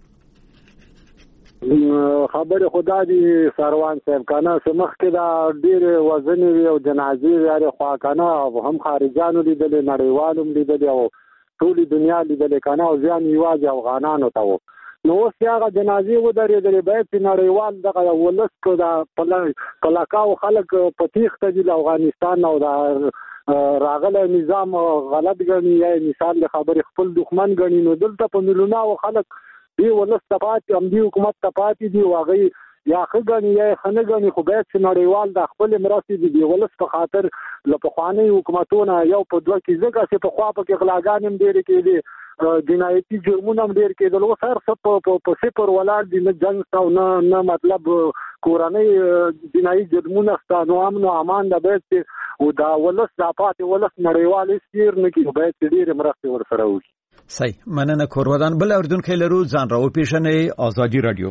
خبر خدا دی ساروان صاحب کنه سمخ کې دا ډېر وزن او جنازې لري خو کنه هم خارجانو لیدل نړیوالو لیدل او ټول دنیا لیدل کنه او ځان یوازې افغانانو ته وو. نو اوس هغه جنازې ودرېدلې باید چې نړیوال دغه ولس کو دا پلاکاو خلک پتیخ ته د افغانستان او دا راغله نظام غلط غني یا مثال خبر خپل دښمن غني. نو دلته په ملونه او خلک دی ولس تپاتې هم دی حکومت تپاتې دی واغې یا خګنی یا خنګنی خو باید چې نړیوال د خپل مرستې دی ولس په خاطر لپخوانی حکومتونه یو په دوه کې ځکه چې په خوا په کې غلاګان هم ډېر کېدي جنایتي جرمونه هم ډېر کېدل. اوس هر څه په صفر ولاړ دي، نه جنګ او نه مطلب کورنۍ جنایي جرمونه شته. نو امن او امان د باید او دا ولس د پاتې ولس نړیوال استیر نه کېږي، باید ډېر مرستې ورسره وشي. صحیح مننه کورودان. بل اوردونکو لرو ځان راو پیژنې آزادي رادیو.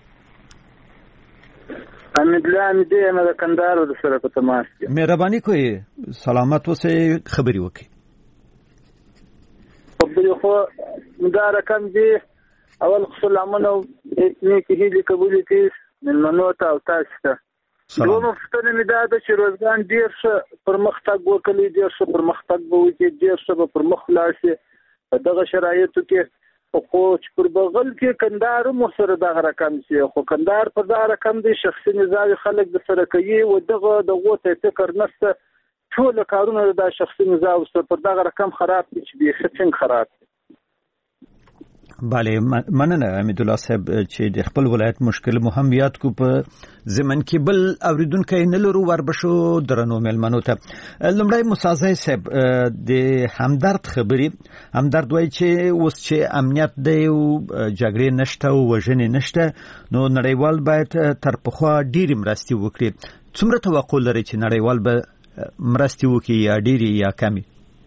امیدلان دې نه د کندهار د سره په تماس کې. مهرباني کوئ سلامت اوسئ، خبري وکړئ. خبري خو دا رقم دی اول سلامونه نیکی هیلې قبول کړئ ملمنو ته او تاسو ته. دوه مفتنه مې دا د چې روزګان ډیر ښه پرمختګ وکړي، ډیر ښه پرمختګ به وکړي، ډیر ښه به پرمخ لاړ شي په دغه شرایطو کې. خو چې پر بغل کې کندهار مو سره دغه رقم شي، خو کندهار پر دغه رقم دی شخصي نزاعي خلک د سره کوي او دغه ته فکر نشته. ټول کارونه د شخصي نزاع سره پر دغه رقم خراب دي چې به څنګه خراب دي. بله مننه امید الله صاحب چې د خپل ولایت مشکل مهم یاد کو په زمن کې بل اوریدونکو نه لرو وربشو درنو ملمنو ته. لمړی مسازه صاحب د همدرد خبري همدرد وایي چې اوس چې امنیت دی او جګړې نشته او وژنې نشته نو نړیوال باید تر پخوا ډېر مرستې وکړي. څومره توقع لري چې نړیوال به مرستې وکړي یا ډېرې یا کمې؟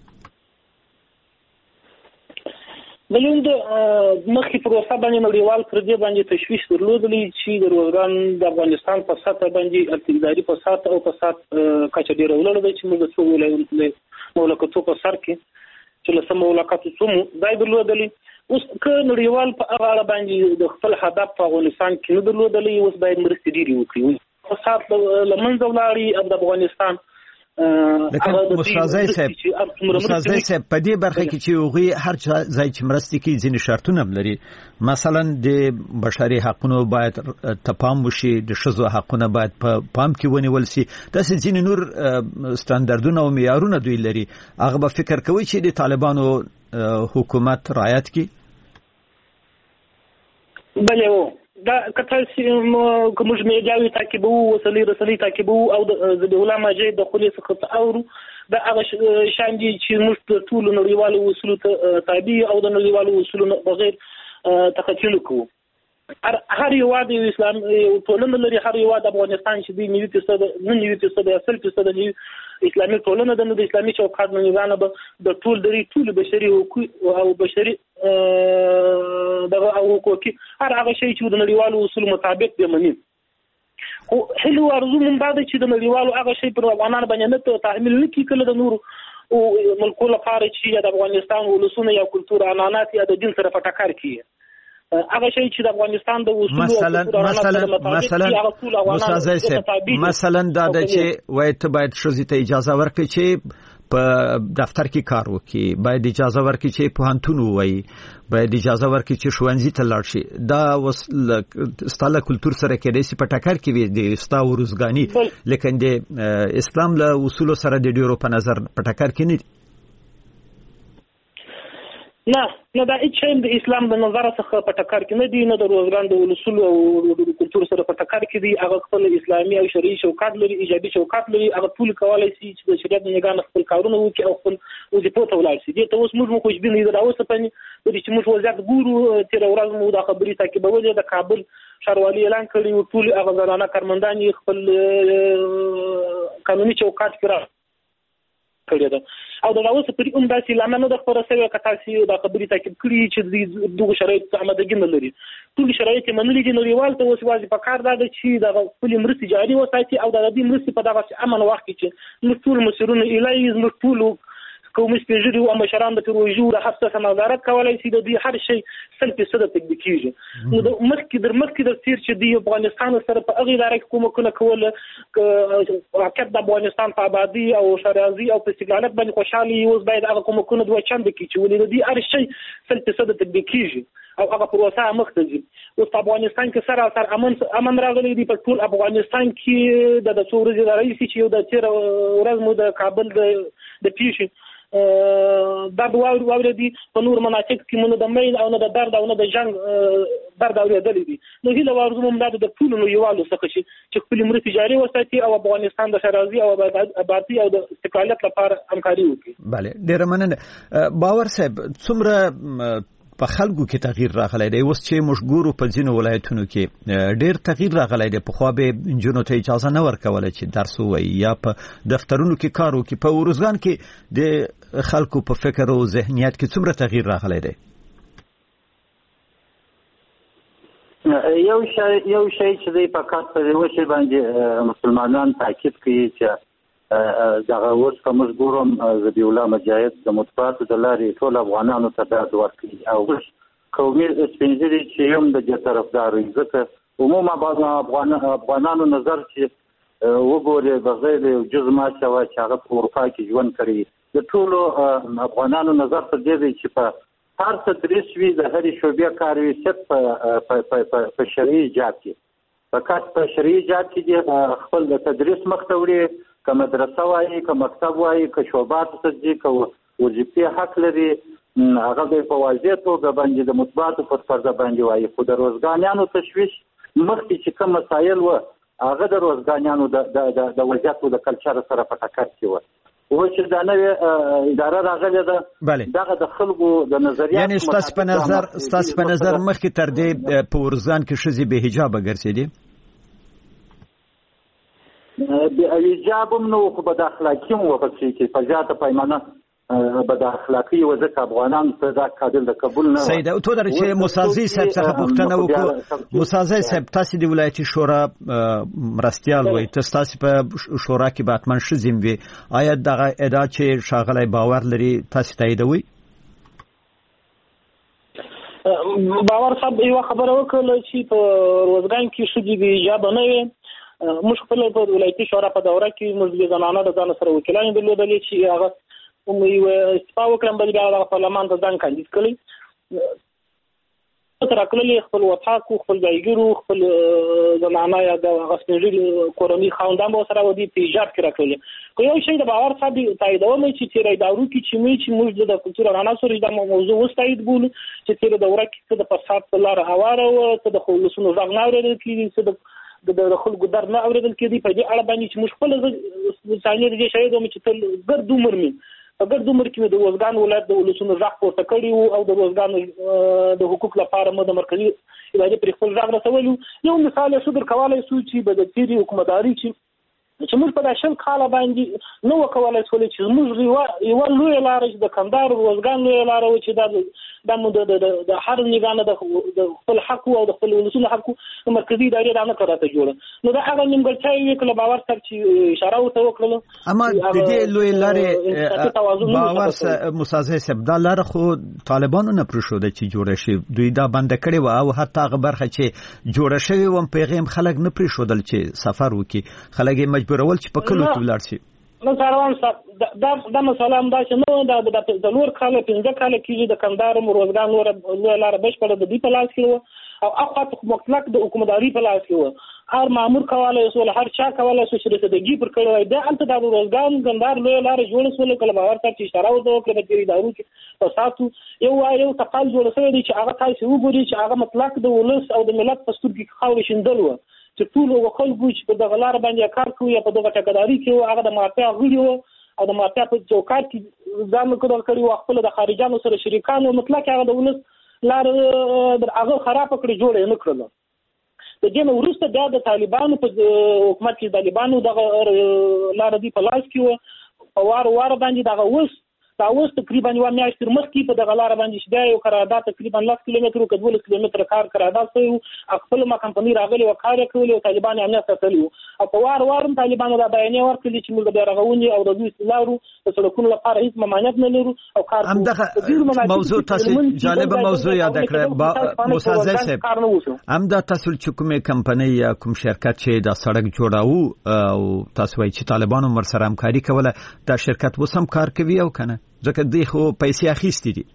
بلوند مخکې پروسه باندې نړیوال پر دې باندې تشویش درلودلی چې د روزګان د افغانستان په سطح باندې اقتصادي په سطح او په سطح کچه ډیره ولړل دی چې موږ څو مولکتو په سر کې چې له سم مولکتو څو دای درلودلی. اوس که نړیوال په هغه اړه باندې د خپل هدف په افغانستان کې نه درلودلی، اوس باید مرستې ډیرې وکړي. په سطح لمنځه ولاړي د افغانستان لکه مستازی صاحب په دې برخه کې چې هغه هر ځای چې مرستې کې ځینې شرطونه لري، مثلا د بشري حقوقو باید تپام وشي، د ښځو حقوقونه باید په پام کې ونیول شي، داسې ځینې نور ستاندردونه او معیارونه دوی لري. هغه به فکر کوي چې د طالبانو حکومت رعایت کړي. بله دا کته چې کوم میډیاوي تعقیبو وسلې رسلې تعقیبو او د علماء جې د خلیص خط اورو دا هغه شان دي چې موږ ټول نړیوالو اصولو ته تابع او د نړیوالو اصولو بغیر تخطي کوو. هر یو د اسلام ټولنه لري، هر یو د افغانستان چې د 90% د اسلامي ټولنه د اسلامي چوکاټ نه نه د ټول بشري حقوق او بشري دغه حقوق هر هغه شی چې د نړیوالو اصول مطابق دی مني. خو هلو ارزو من بعد چې د نړیوالو هغه شی پر افغانان باندې نه تحمیل نکړي کله د نور او ملکو لپاره چې د افغانستان ولسونه یا کلتور عنعنات یا د دین سره په ټکر کې هغه شی چې د افغانستان د اصول مثلا دا چې وایي ته باید شوزي ته اجازه ورکړي چې په دفتر کې کار وکړي، باید اجازه ورکړي چې پوهنتون ووایي، باید اجازه ورکړي چې ښوونځي ته لاړ شي. دا ستاله کلتور سره کېدای شي په ټکر کې وي د ستا ورزګاني، لیکن د اسلام له اصولو سره د ډیرو په نظر په ټکر کې نه دي. نه دا هیڅ د اسلام د نظر څخه په ټکر کې نه دي، نه د روزګان د اصول او د کلتور سره په ټکر کې دي. هغه خپل اسلامي او شرعي چوکاټ لري، ایجابي چوکاټ لري. هغه ټول کولای شي چې د شریعت د نگاه خپل کارونه وکړي او خپل وظیفو ته ولاړ شي. دې ته اوس موږ خوشبین یو دا اوس په چې موږ وضعیت ګورو. تیر ورځ مو دا خبرې تعقیبولې د کابل ښاروالي اعلان کړی او ټول هغه زنانه کارمندان خپل قانوني چوکاټ کې کړې ده او دا اوس په دې داسې لامل د خبره سره کتاسي د خبرې تاکید کړی چې دغه شرایط آمادګي نه لري ټول شرایط منلي دي نو یوال ته اوس واځي په کار دا چې د خپل مرستې جاري وساتي او د دې مرستې په دغه امن وخت کې چې موږ ټول مسؤلون الهي موږ ټول کوم سپیژري او مشران د پروژو د حفظ نظارت کولای شي د دې هر شي 100% تطبیق کیږي نو د مخکې د تیر چې د افغانستان سره په هغه اداره کې کومه کوله حقیقت د افغانستان په آبادی او شرازي او په استقلالیت باندې خوشحالي اوس باید هغه کومه دوه چند کې چې ولې د دې هر شي 100% تطبیق کیږي او هغه پروسه مخته ځي اوس په افغانستان کې سره امن راغلی دی په ټول افغانستان کې د څورزي د رئیس چې یو د تیر ورځ مو د کابل د پیښې دا واورې دي په نور مناطق کې مونږ د میل او نه د درد او نه د جنگ درد اورېدلې دي نو هیله ورزمو موږ د ټول نو یوالو څخه چې خپل مرستې جاري وساتي او افغانستان د شرازي او آبادی او د استقلاليت لپاره همکاري وکړي bale ډېر مننه باور صاحب څومره په خلکو کې تغییر راغلی دی اوس چې موږ ګورو په ځینو ولایتونو کې ډېر تغییر راغلی دی په خو به انجونو ته اجازه نه ورکوله چې درس ووایي یا په دفترونو کې کار وکړي په ورزګان کې د خلکو په فکر او ذهنیت کې څومره تغییر راغلی دی یو شی چې دی په کار په یو شی باندې مسلمانان تاکید کوي چې دغه اوس کوم ګورم ذبی الله مجاهد د مطبوعاتو د لارې ټول افغانانو ته د ورکړي او قومي سپینځري چې هم د طرفدار ځکه عموما بعض افغانانو نظر چې وګوري بغیر یو جز ما چې هغه په اروپا کې ژوند کړی د ټول افغانانو نظر په دې دی چې په هر تدریس وی د هرې شوبې کار وي صرف په شرعي جات کې فقط په شرعي جات کې خپل د تدریس مخته وړي که مدرسه وایي که مکتب وایي که شعبات تسجیل که وظیفې حق لري هغه په واضح توګه باندې د مطبوعاتو پر فرض باندې وایي خو د روزګانیانو تشویش مخکې چې کوم مسایل و هغه د روزګانیانو د وضعیت او د کلچر سره په ټکر کې و او چې دا نوې اداره راغلې ده دغه د خلکو د نظریات یعنی ستاسو په نظر مخکې تر دې په ورزګان کې ښځې بې حجابه ګرځېدې ایجاب هم نو خو بد اخلاقی هم وبکې کې په زیاته پیمانه بد اخلاقی و ځکه افغانان په دا قابل د قبول نه سید او تو درې چې موسازي صاحب څخه پوښتنه وکړو موسازي صاحب تاسو د ولایتي شورا مرستيال وي تاسو په شورا کې به اتمن شزم وي آیا دغه ادا چې شاغلی باور لري تاسو تاییدوي باور صاحب یو خبره وکړه چې په روزګان کې شې دی اجازه نه وي موږ خپل په ولایتي شورا په دوره کې موږ د زنانه د ځان سره وکیلان درلودل چې هغه یو استفا وکړم بل بیا د پارلمان ته ځان کاندید کړی تر کله خپل وثاق خپل ځایګرو خپل زنانه یا د غسنجري کورنۍ خاوندان به سره ودی په ایجاد کې راکړي خو یو شی د باور صاحب تاییدوم چې تیرې داورو کې چې موږ د کلچر رانا سره د موضوع واستاید بول چې تیرې دوره کې د فساد په لار هواره او د خلصونو ځنګ اورېدل کېږي د خلکو در نه اورېدل کېدی په دې اړه باندې چې مشکل ځانګړي دي شاید چې تل ګرد عمر می ګرد عمر کې د وزګان ولایت د ولسونو ځخ پورته کړی او د وزګان د حقوق لپاره مو د مرکزی ادارې پر خپل ځای رسولو یو مثال شو در کولای شو چې د تیری حکومتداري چې موږ په داشل خاله باندې نو کولای شو چې موږ یو لوی لار د کندهار وزګان لوی لار و چې د هر نگانه د خپل حق او د خپل ولسونو حق مرکزی ادارې دا نه کړه جوړه نو دا هغه نیمګړتیا یو کله باور سره چې اشاره وکړه اما د دې لوی لارې باور مسازه سبدالله خو طالبانو نه پرشوده چې جوړه شي دوی دا بند کړي و او حتی هغه برخه چې جوړه شوی و پیغام خلک نه پرشودل چې سفر وکي خلک مجبورول چې په کلو کې ولاړ شي نو ساروان دا مسله هم دا چې نو د نور کاله 15 کاله کې د کندهار روزګان نور لار بشپړه د دې په لاس کې او اخوات مطلق د حکومتداري په لاس کې هر مامور کولای شو هر چا کولای شو چې د دګي پر کړو دا انت د روزګان کندهار لوی لار جوړ شول کله باور ته چې اشاره وکړه د ادارو کې په ساتو یو تقال جوړ شوی دی چې هغه تاسو وګورئ چې هغه مطلق د ولس او د ملت په سترګې کې خاورې شیندل و چې ټول خلکو چې په دغه لار باندې کار کوي په دغه ټکداري کې هغه د مافیا غړي او د مافیا په چوکاټ کې ځان کول کړي او خپل د خارجانو سره شریکانو مطلق هغه د ولس لار د هغه خراب کړي جوړ نه کړل د دې نو وروسته د طالبانو په حکومت کې طالبانو د لار دی په لاس کې په وار باندې دا اوس تقریبا یو میاشت تر مخکې په دغه لار باندې شته یو قرارداد تقریبا 10 کیلومتر او 12 کیلومتر کار قرارداد شوی خپل ما کمپنی راغلی او کار کوي او طالبان امنیت ساتلی او په وار طالبان دا بیانیه ورکړي چې موږ د رغونې او د دوی استلارو د سړکونو لپاره هیڅ ممانعت نه لرو او کار همدغه موضوع تاسو جالبه موضوع یاد کړئ موسی صاحب همدا تاسو چې کومه کمپنی یا کوم شرکت چې دا سړک جوړاو او تاسو وایي چې طالبانو مر سره همکاري کوله دا شرکت وسم کار کوي او کنه ځکه دوی خو پیسې اخیستې دي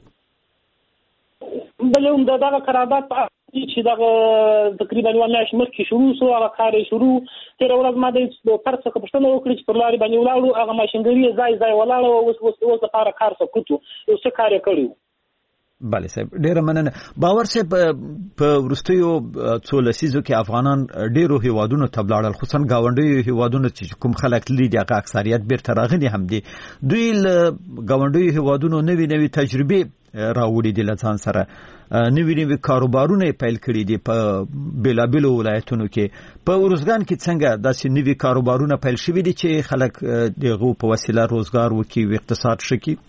بل هم دغه قرارداد چې دغه تقریبا یو میاشت مخکې شروع شو هغه کار شروع تر ورځ ما د پرڅه پښتنه وکړي چې پر لارې باندې ولاړو هغه ماشينګری ځای ولاړو اوس لپاره کار سکوتو یو څه کار کړیو بله صاحب ډیره مننه باور صاحب په ورستیو څو لسیزو کې افغانان ډیرو هیوادونو ته بلاړل خصوصا گاونډیو هیوادونو چې کوم خلک لیدي هغه اکثریت بیرته راغلي هم دي دوی گاونډیو هیوادونو نوې تجربې راوړي دي لځان سره نوې کاروبارونه پیل کړي دي په بیلابیلو ولایتونو کې په ورزګان کې څنګه داسې نوې کاروبارونه پیل شوي دي چې خلک دغه په وسیله روزګار وکړي او اقتصاد شکي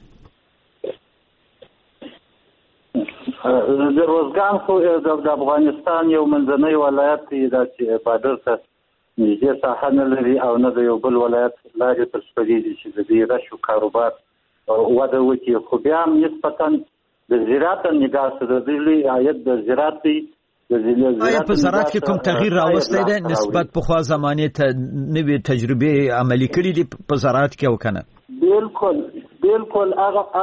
د روزګان خو د افغانستان یو منځنی ولایت دی چې بادر ته نږدې ساحه نه لري او نه د یو بل ولایت لارې تر سپدي دي چې د دې رشو کاروبار وده وکړي خو بیا هم نسبتا د زراعت نگاه سره د دې عاید د زراعت دی آیا په زراعت کې کوم تغییر راوستی دی نسبت پخوا زمانې ته نوې تجربې عملي کړي دي په زراعت کې او کنه بالکل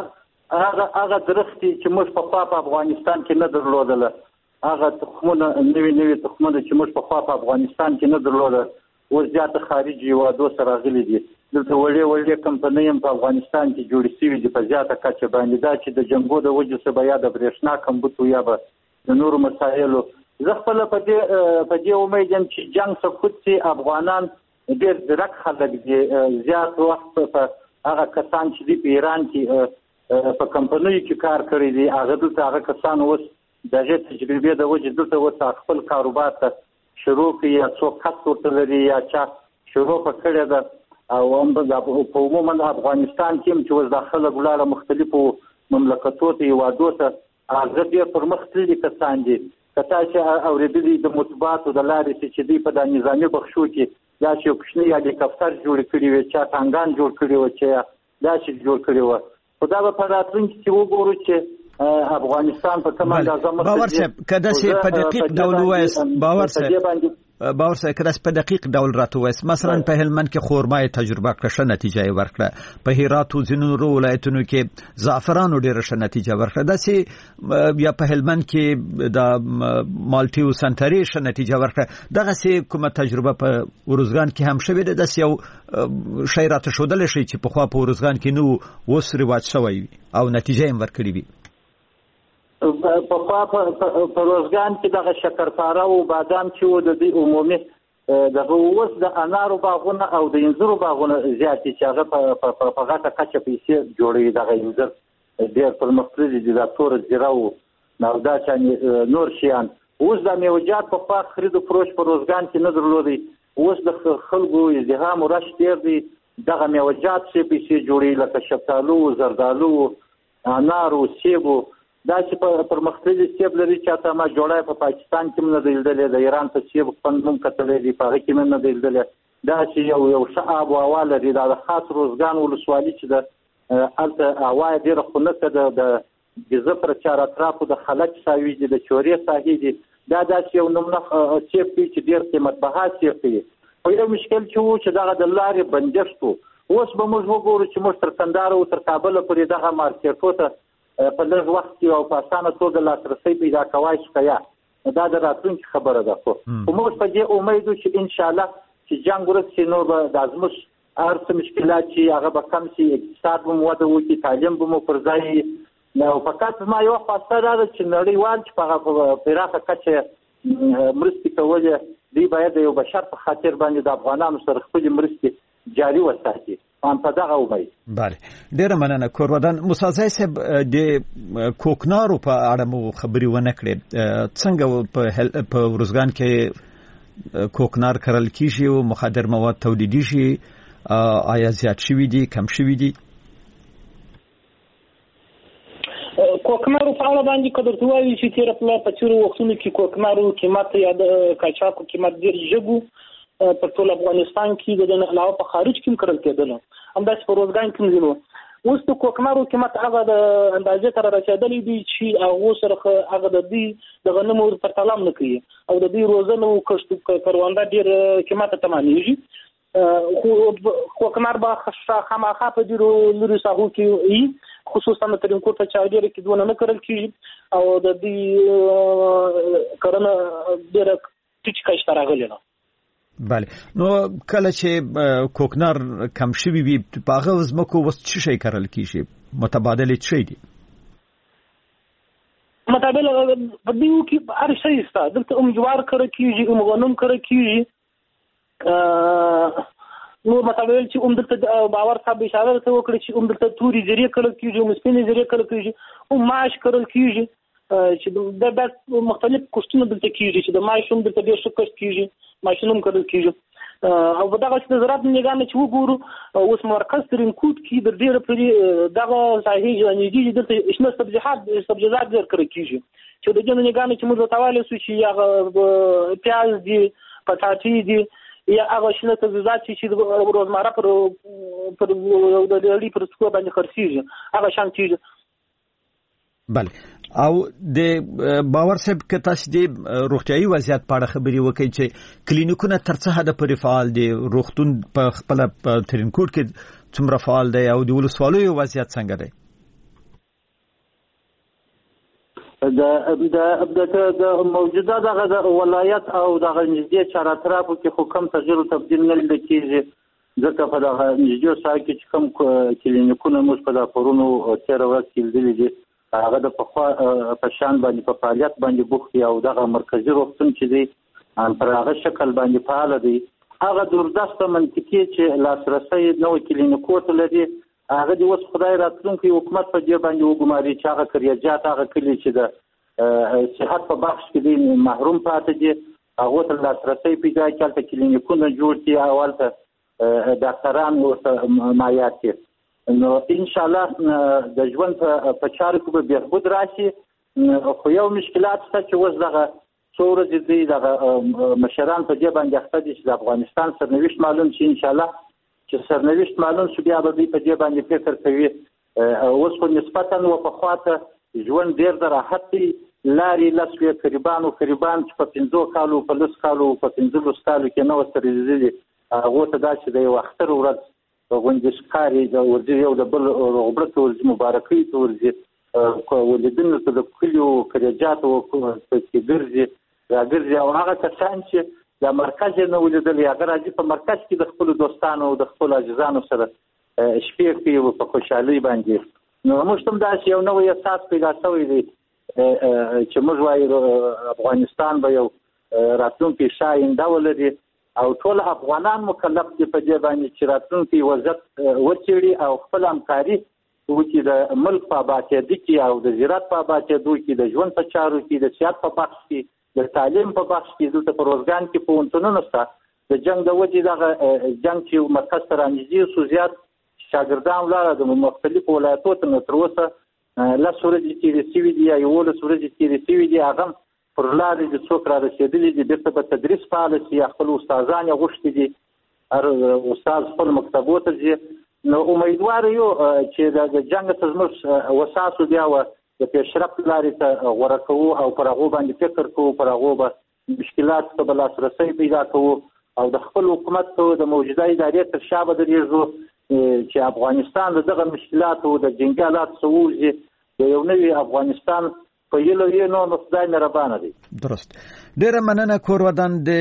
هغه درختي چې موږ په افغانستان کې نه درلودله هغه تخمونه نوې تخمونه چې موږ په افغانستان کې نه درلوده اوس زیاته خارجي هیوادو سره راغلي دي دلته وړې کمپنۍ هم په افغانستان کې جوړې شوي دي په زیاته کچه باندې دا چې د جنګو د وجې څخه یا د برېښنا کمبود یا به د نورو مسایلو زه خپل په دې امید یم چې جنګ سقوط شي افغانان ډېر درک خلک دي زیات وخت په هغه کسان چې دی په ایران کې په کمپنیو کې کار کړی دي هغه کسان اوس دغه تجربه د وجه دلته اوس خپل کاروبار ته شروع کړي یا څوک خاص ورته لري یا چا شروع کړی ده او هم په عموما افغانستان کې چې اوس داخله ګلاله مختلفو مملکتونو ته یوادو ته هغه ډېر پرمختللي کسان دي کته چې اوریدلي د مطبوعاتو د لارې چې دی په د نظامی بخښو کې یا چې کوچنی هلیکاپټر جوړ کړی وي چې ټانګان جوړ کړی و چې دا چې جوړ کړی و خدا به په راتلونکي کې وګورو چې افغانستان په کومه اندازه باور صاحب کده چې په دقیق ډول وایي باور صاحب کده په دقیق ډول راته وایي مثلا په هلمند کې خورمای تجربه کړه نتیجه یې ورکړه په هرات او ځینو ولایتونو کې زعفرانو ډیره ښه نتیجه ورکړه داسې یا په هلمند کې د مالټي او سنتري ښه نتیجه ورکړه دغه سي کومه تجربه په ورزګان کې هم شوې ده د یو شی راته شودل شي چې په خوا په ورزګان کې نو وس رواج شوی او نتیجه یې ورکړي وي په روزګان کې دغه شکرپاره او بادام چې و د دې عمومي دغه اوس د انارو باغونه او د انځرو باغونه زیات چې هغه په غټه کچه پیسې جوړوي دغه انځر ډېر پرمختللي دي دا تور زیره او دا چې نور شیان اوس د میوجات په خوا خرید او فروش په روزګان کې نه درلودي اوس د خلکو ازدحام او رش ډېر دی دغه میوجات چې پیسې جوړوي لکه شفتالو زردالو انارو سیبو دا چې پر مختلفي سیب لري چې تا ما جوړای په پاکستان کې نه دیدلې د ایران په سیب پندوم کتلې دی په کې نه دیدلې دا چې یو شعب او اواله دی دا خاص روزګان ولسوالي چې د الته اوای ډیره خنته د جزه پر چار اطرافو د خلک ساوي دي د چوري ساحي دي دا چې یو نمونه سیب چې ډیر قیمت بها سیب دی خو یو مشکل چې دغه د لارې بندښتو اوس به موږ وګورو چې موږ تر کندهار او تر کابل پورې دغه مارکیټو ته په لږ وخت کې او په اسانه توګه لاسرسي پیدا کوای شي دا د راتلونکي خبره ده خو موږ په دې امید چې ان شاء الله چې جنگ ورسي نو به د ازموش ارڅ مشکلات چې هغه به کم شي اقتصاد به وده وکړي تعلیم به مو پر ځای نو فقط ما یو خاصه ده چې نړیوال چې په پراخه کچه مرستې کولې دی باید یو بشر په خاطر باندې د افغانانو سره خپل مرستې جاري وساتي په دغه امید بله ډیره مننه کوروادان موسی صاحب د کوکنارو په اړه مو خبري ونه کړې څنګه په ورزګان کې کوکنار کرل کیږي او مخدر مواد تولیدي شي آیا زیات شوي دي کم شوي دي؟ کوکنارو په اړه باندې قدر توایي چې تیر په تیر وختونو کې کوکنارو قیمت یا د کاچاکو قیمت ډیر ژبو په ټول افغانستان کې د علاوه په خارج کې کرل کېدل همداسې په روزګان کې زیرو اوس د کوکنارو قیمت هغه د اندازې تر رسیدلې دي چې هغه سره هغه د دې د غنمو په تلام نه کوي او د دې روزنه او کښت کروانده ډیر قیمت تمامېږي خو کوکنار به خامخا په ډیرو لوري ساحو کې خصوصا د ترینکوټ په چاودیره کې دونه نه کرل کیږي او د دې کرنه ډیره ټیټ کښت راغلی نه. بله نو کله چې کوکنار کم شوي وي په هغه ځمکو اوس څه شی کرل کیږي متبادل څه شی دي؟ متبادل په دې کې هر شی ستا دلته جوار کرل کیږي غنم کرل کیږي نو متبادل چې دلته باور صاحب اشاره ته وکړي چې دلته توري ذریعہ کرل کیږي مسپینې ذریعہ کرل کیږي او ماش کرل کیږي چې د مختلف کښتونه دلته کیږي چې د ماشوم دلته ډیر ښه کښت کیږي ماشینوم کرل کیږي او په دغه چې زراعت نگاه چې وګورو اوس مرکز ترینکوټ کې د ډیر په دغه ساحې ځانګړي دلته شنه سبزیجات ډیر کرل کیږي چې د دې نگاه چې موږ تاواله سو چې هغه پیاز دي پټاټي دي یا هغه شنه سبزیجات چې روزمره پر د لري پر څو باندې خرڅيږي هغه شان کیږي. بله او د باور صاحب که تاسو د روغتيایي وضعیت په اړه خبري وکړئ چې کلینیکونه تر څه حد پورې فعال دي روغتون په خپل ترینکوټ کې څومره فعال دی او د ولسوالیو وضعیت څنګه دی؟ د موجوده دغه ولایت او دغه نږدې چاراترافو کې خو کم تغییر او تبدیل نه لیدل کېږي ځکه په دغه نږدې ساحه کې چې کوم کلینیکونه موږ په دغه پرونو تېره ورځ کې لیدلي دي هغه د پخوا په شان باندې په فعالیت باندې بوخت دي او دغه مرکزي روغتون چې دی پر هغه شکل باندې فعال دی هغه دوردسته منطقي چې لاسرسی نوې کلینیکو ته لري هغه د اوس خدای راتلونکي حکومت په دې باندې وګماري چې هغه کریاجات هغه کلی چې د صحت په بخش کې دي محروم پاتې دي هغه ته لاسرسی پیدا کړي کلینیکونه جوړ کړي اول ته ډاکټران ورته معیار کړي نو ان شاء الله د ژوند په چارو کې به بهبود راشي خو یو مشکلات شته چې اوس دغه څو ورځې دی دغه مشران په دې باندې اخته دي چې د افغانستان سرنوشت معلوم شي ان شاء الله چې سرنوشت معلوم شو بیا به په دې باندې فکر کوي اوس خو نسبتا و په خواته ژوند ډیر د راحت دی لارې لسوي قریبان چې په 15 کالو په 10 کالو په 15 کالو کې نو سترېږي هغه ته دا چې د یو اختر ورځ غونډې ښکاری د ورځي یو د بل رغبت ورځي مبارکي ته ورځي ولدنه ته د کلیو کریجات او کې ګرځي او هغه کسان چې د مرکز نه ولیدل هغه راځي په مرکز کې د خپل دوستانو او د خپل اجزانو سره شپې کوي په خوشحالي باندې نو موږ هم دا یو نوې اساس پیدا شوی دی چې موږ وایو افغانستان به یو راتلونکي شاینده ولري او ټول افغانان مکلف دي په دې باندې چې راتلونکي وضعیت وڅېړي او خپل همکاري وکړي د ملک په آبادۍ کې او د زراعت په آبادۍ کې د ژوند په چارو کې د سیاست په بخش کې د تعلیم په بخش کې دلته په روزګان کې په ونتونو نشته د جنگ د وجې دغه جنگ چې مرکز ته رانږدې سو زیات شاګردان ولاړه د مختلفو ولایتو ته تر اوسه لس ورځې تېرې شوي دي یا 11 ورځې تېرې شوي دي هغه پر لارې د څوک را رسېدلي دي بیرته به تدریس فعال شي یا خپل استادان یې غوښتي دي هر استاد خپل مکتبو ته ځي نو امیدوار یو چې د جنگ څخه زموږ وساسو بیا د پیشرفت لارې ته غوره کوو او پر هغه باندې فکر کوو پر هغه به مشکلات ته به لاسرسی پیدا کوو او د خپل حکومت د موجوده ادارې تر شا به درېږو چې افغانستان دغه مشکلات او د جنګالات سووځي د یو نوي افغانستان په یلو نو خدای مهربانه دی. درست. ډیره مننه کورودان د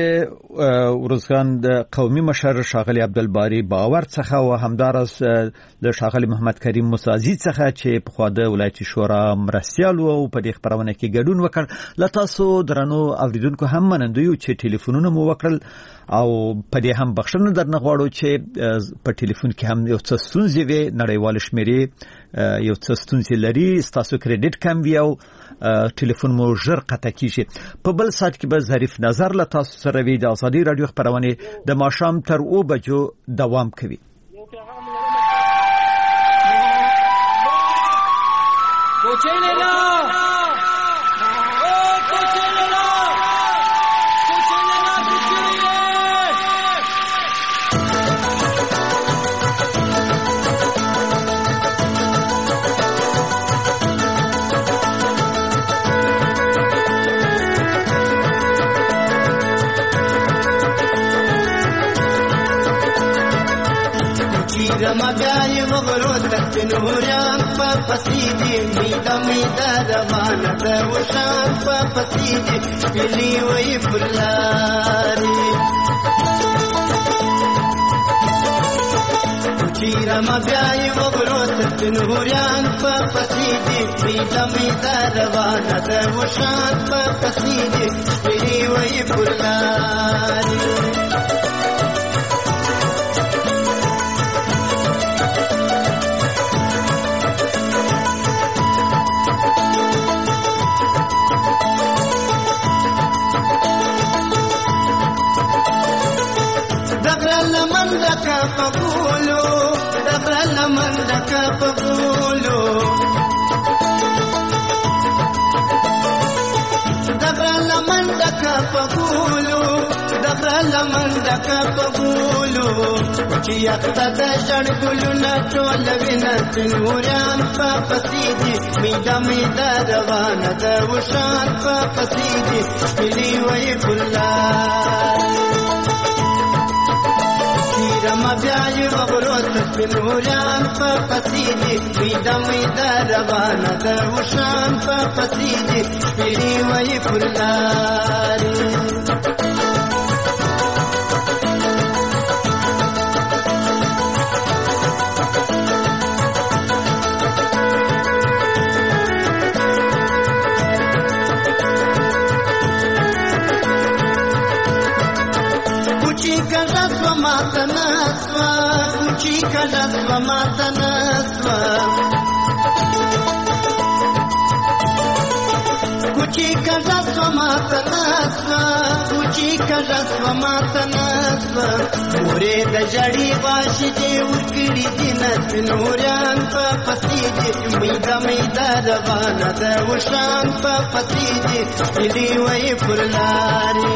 ورزګان د قومي مشر شاغلی عبدالباری باور څخه او همدارس د شاغلی محمد کریم مسازی څخه چې په خوا د ولایتي شورا مرستیال او په دې خبرونه کې ګډون وکړ. لتاسو درنو اوریدونکو هم منندوی چې ټلیفونونه مو وکړل او په دې هم بخښنه درنه غواړو چې په ټلیفون کې هم یو څه ستونزې وي نړیوال شمیرې یو څه ستونزې لري ستاسو کریډټ کم وي او ټلیفون مو ژر قطع کیږي. په بل ساعت کې به ظریف نظر له تاسو سره وي. د ازادي رادیو خبرونه د ماښام تر 2 بجو دوام کوي. رمضان وغرود تنوران فپسیدی میدا روانه ده وشان فپسیدی پلی وی بلاری چی رمضان وغرود تنوران فپسیدی میدا روانه ده وشان فپسیدی پلی وی بلاری دخل من لك فقولو دخل من لك فقولو دخل من لك فقولو چی اختد جڑ گلنا چول وینت نوران فپسیدی میدا روانه ده وشان فپسیدی پلی وی بلار رمضان وغرود تنوران فپسیدی میدا روانه ده وشان فپسیدی پلی وی بلاری Kuchi kalaswa matanaswa Kuchi kalaswa matanaswa Kuchi kalaswa matanaswa Mure da jari vashi je ukdi dinat nuryan fapasidi Mida ravana da ushan fapasidi Ili wai purlari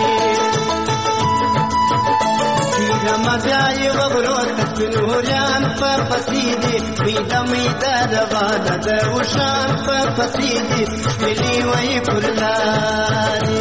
رمضان وغرود تنوران فپسیدی میدا روانه ده وشان فپسیدی پلی وی پرلاری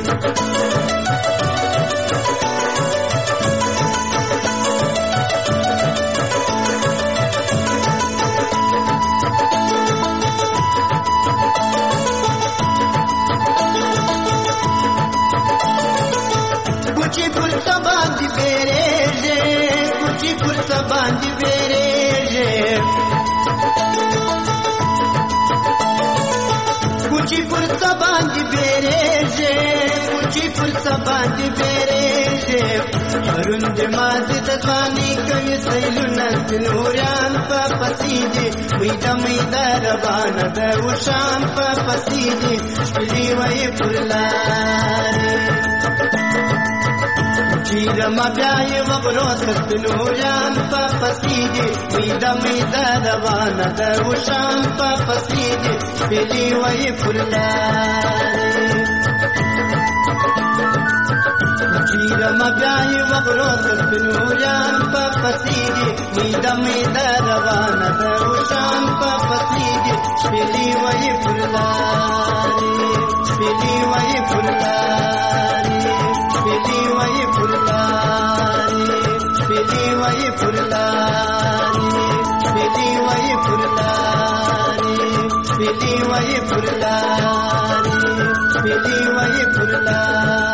Kuchi purta bandi bereje Kuchi purta bandi bereje Kuchi purta bandi bereje Kuchi purta bandi bereje Harun demadi dadwani kavi sailunat nuran fapasidi Mida ravana da ushan fapasidi Pili wai purlari رمضان وغرود تنوران فپسیدی میدا روانه ده وشان فپسیدی پلی وی پرلاری رمضان وغرود تنوران فپسیدی میدا روانه ده وشان فپسیدی پلی وی پرلاری پلی وی پرلاری پلی وی پرلاری پلی وی پرلاری پلی وی پرلاری پلی وی پرلاری پلی وی پرلاری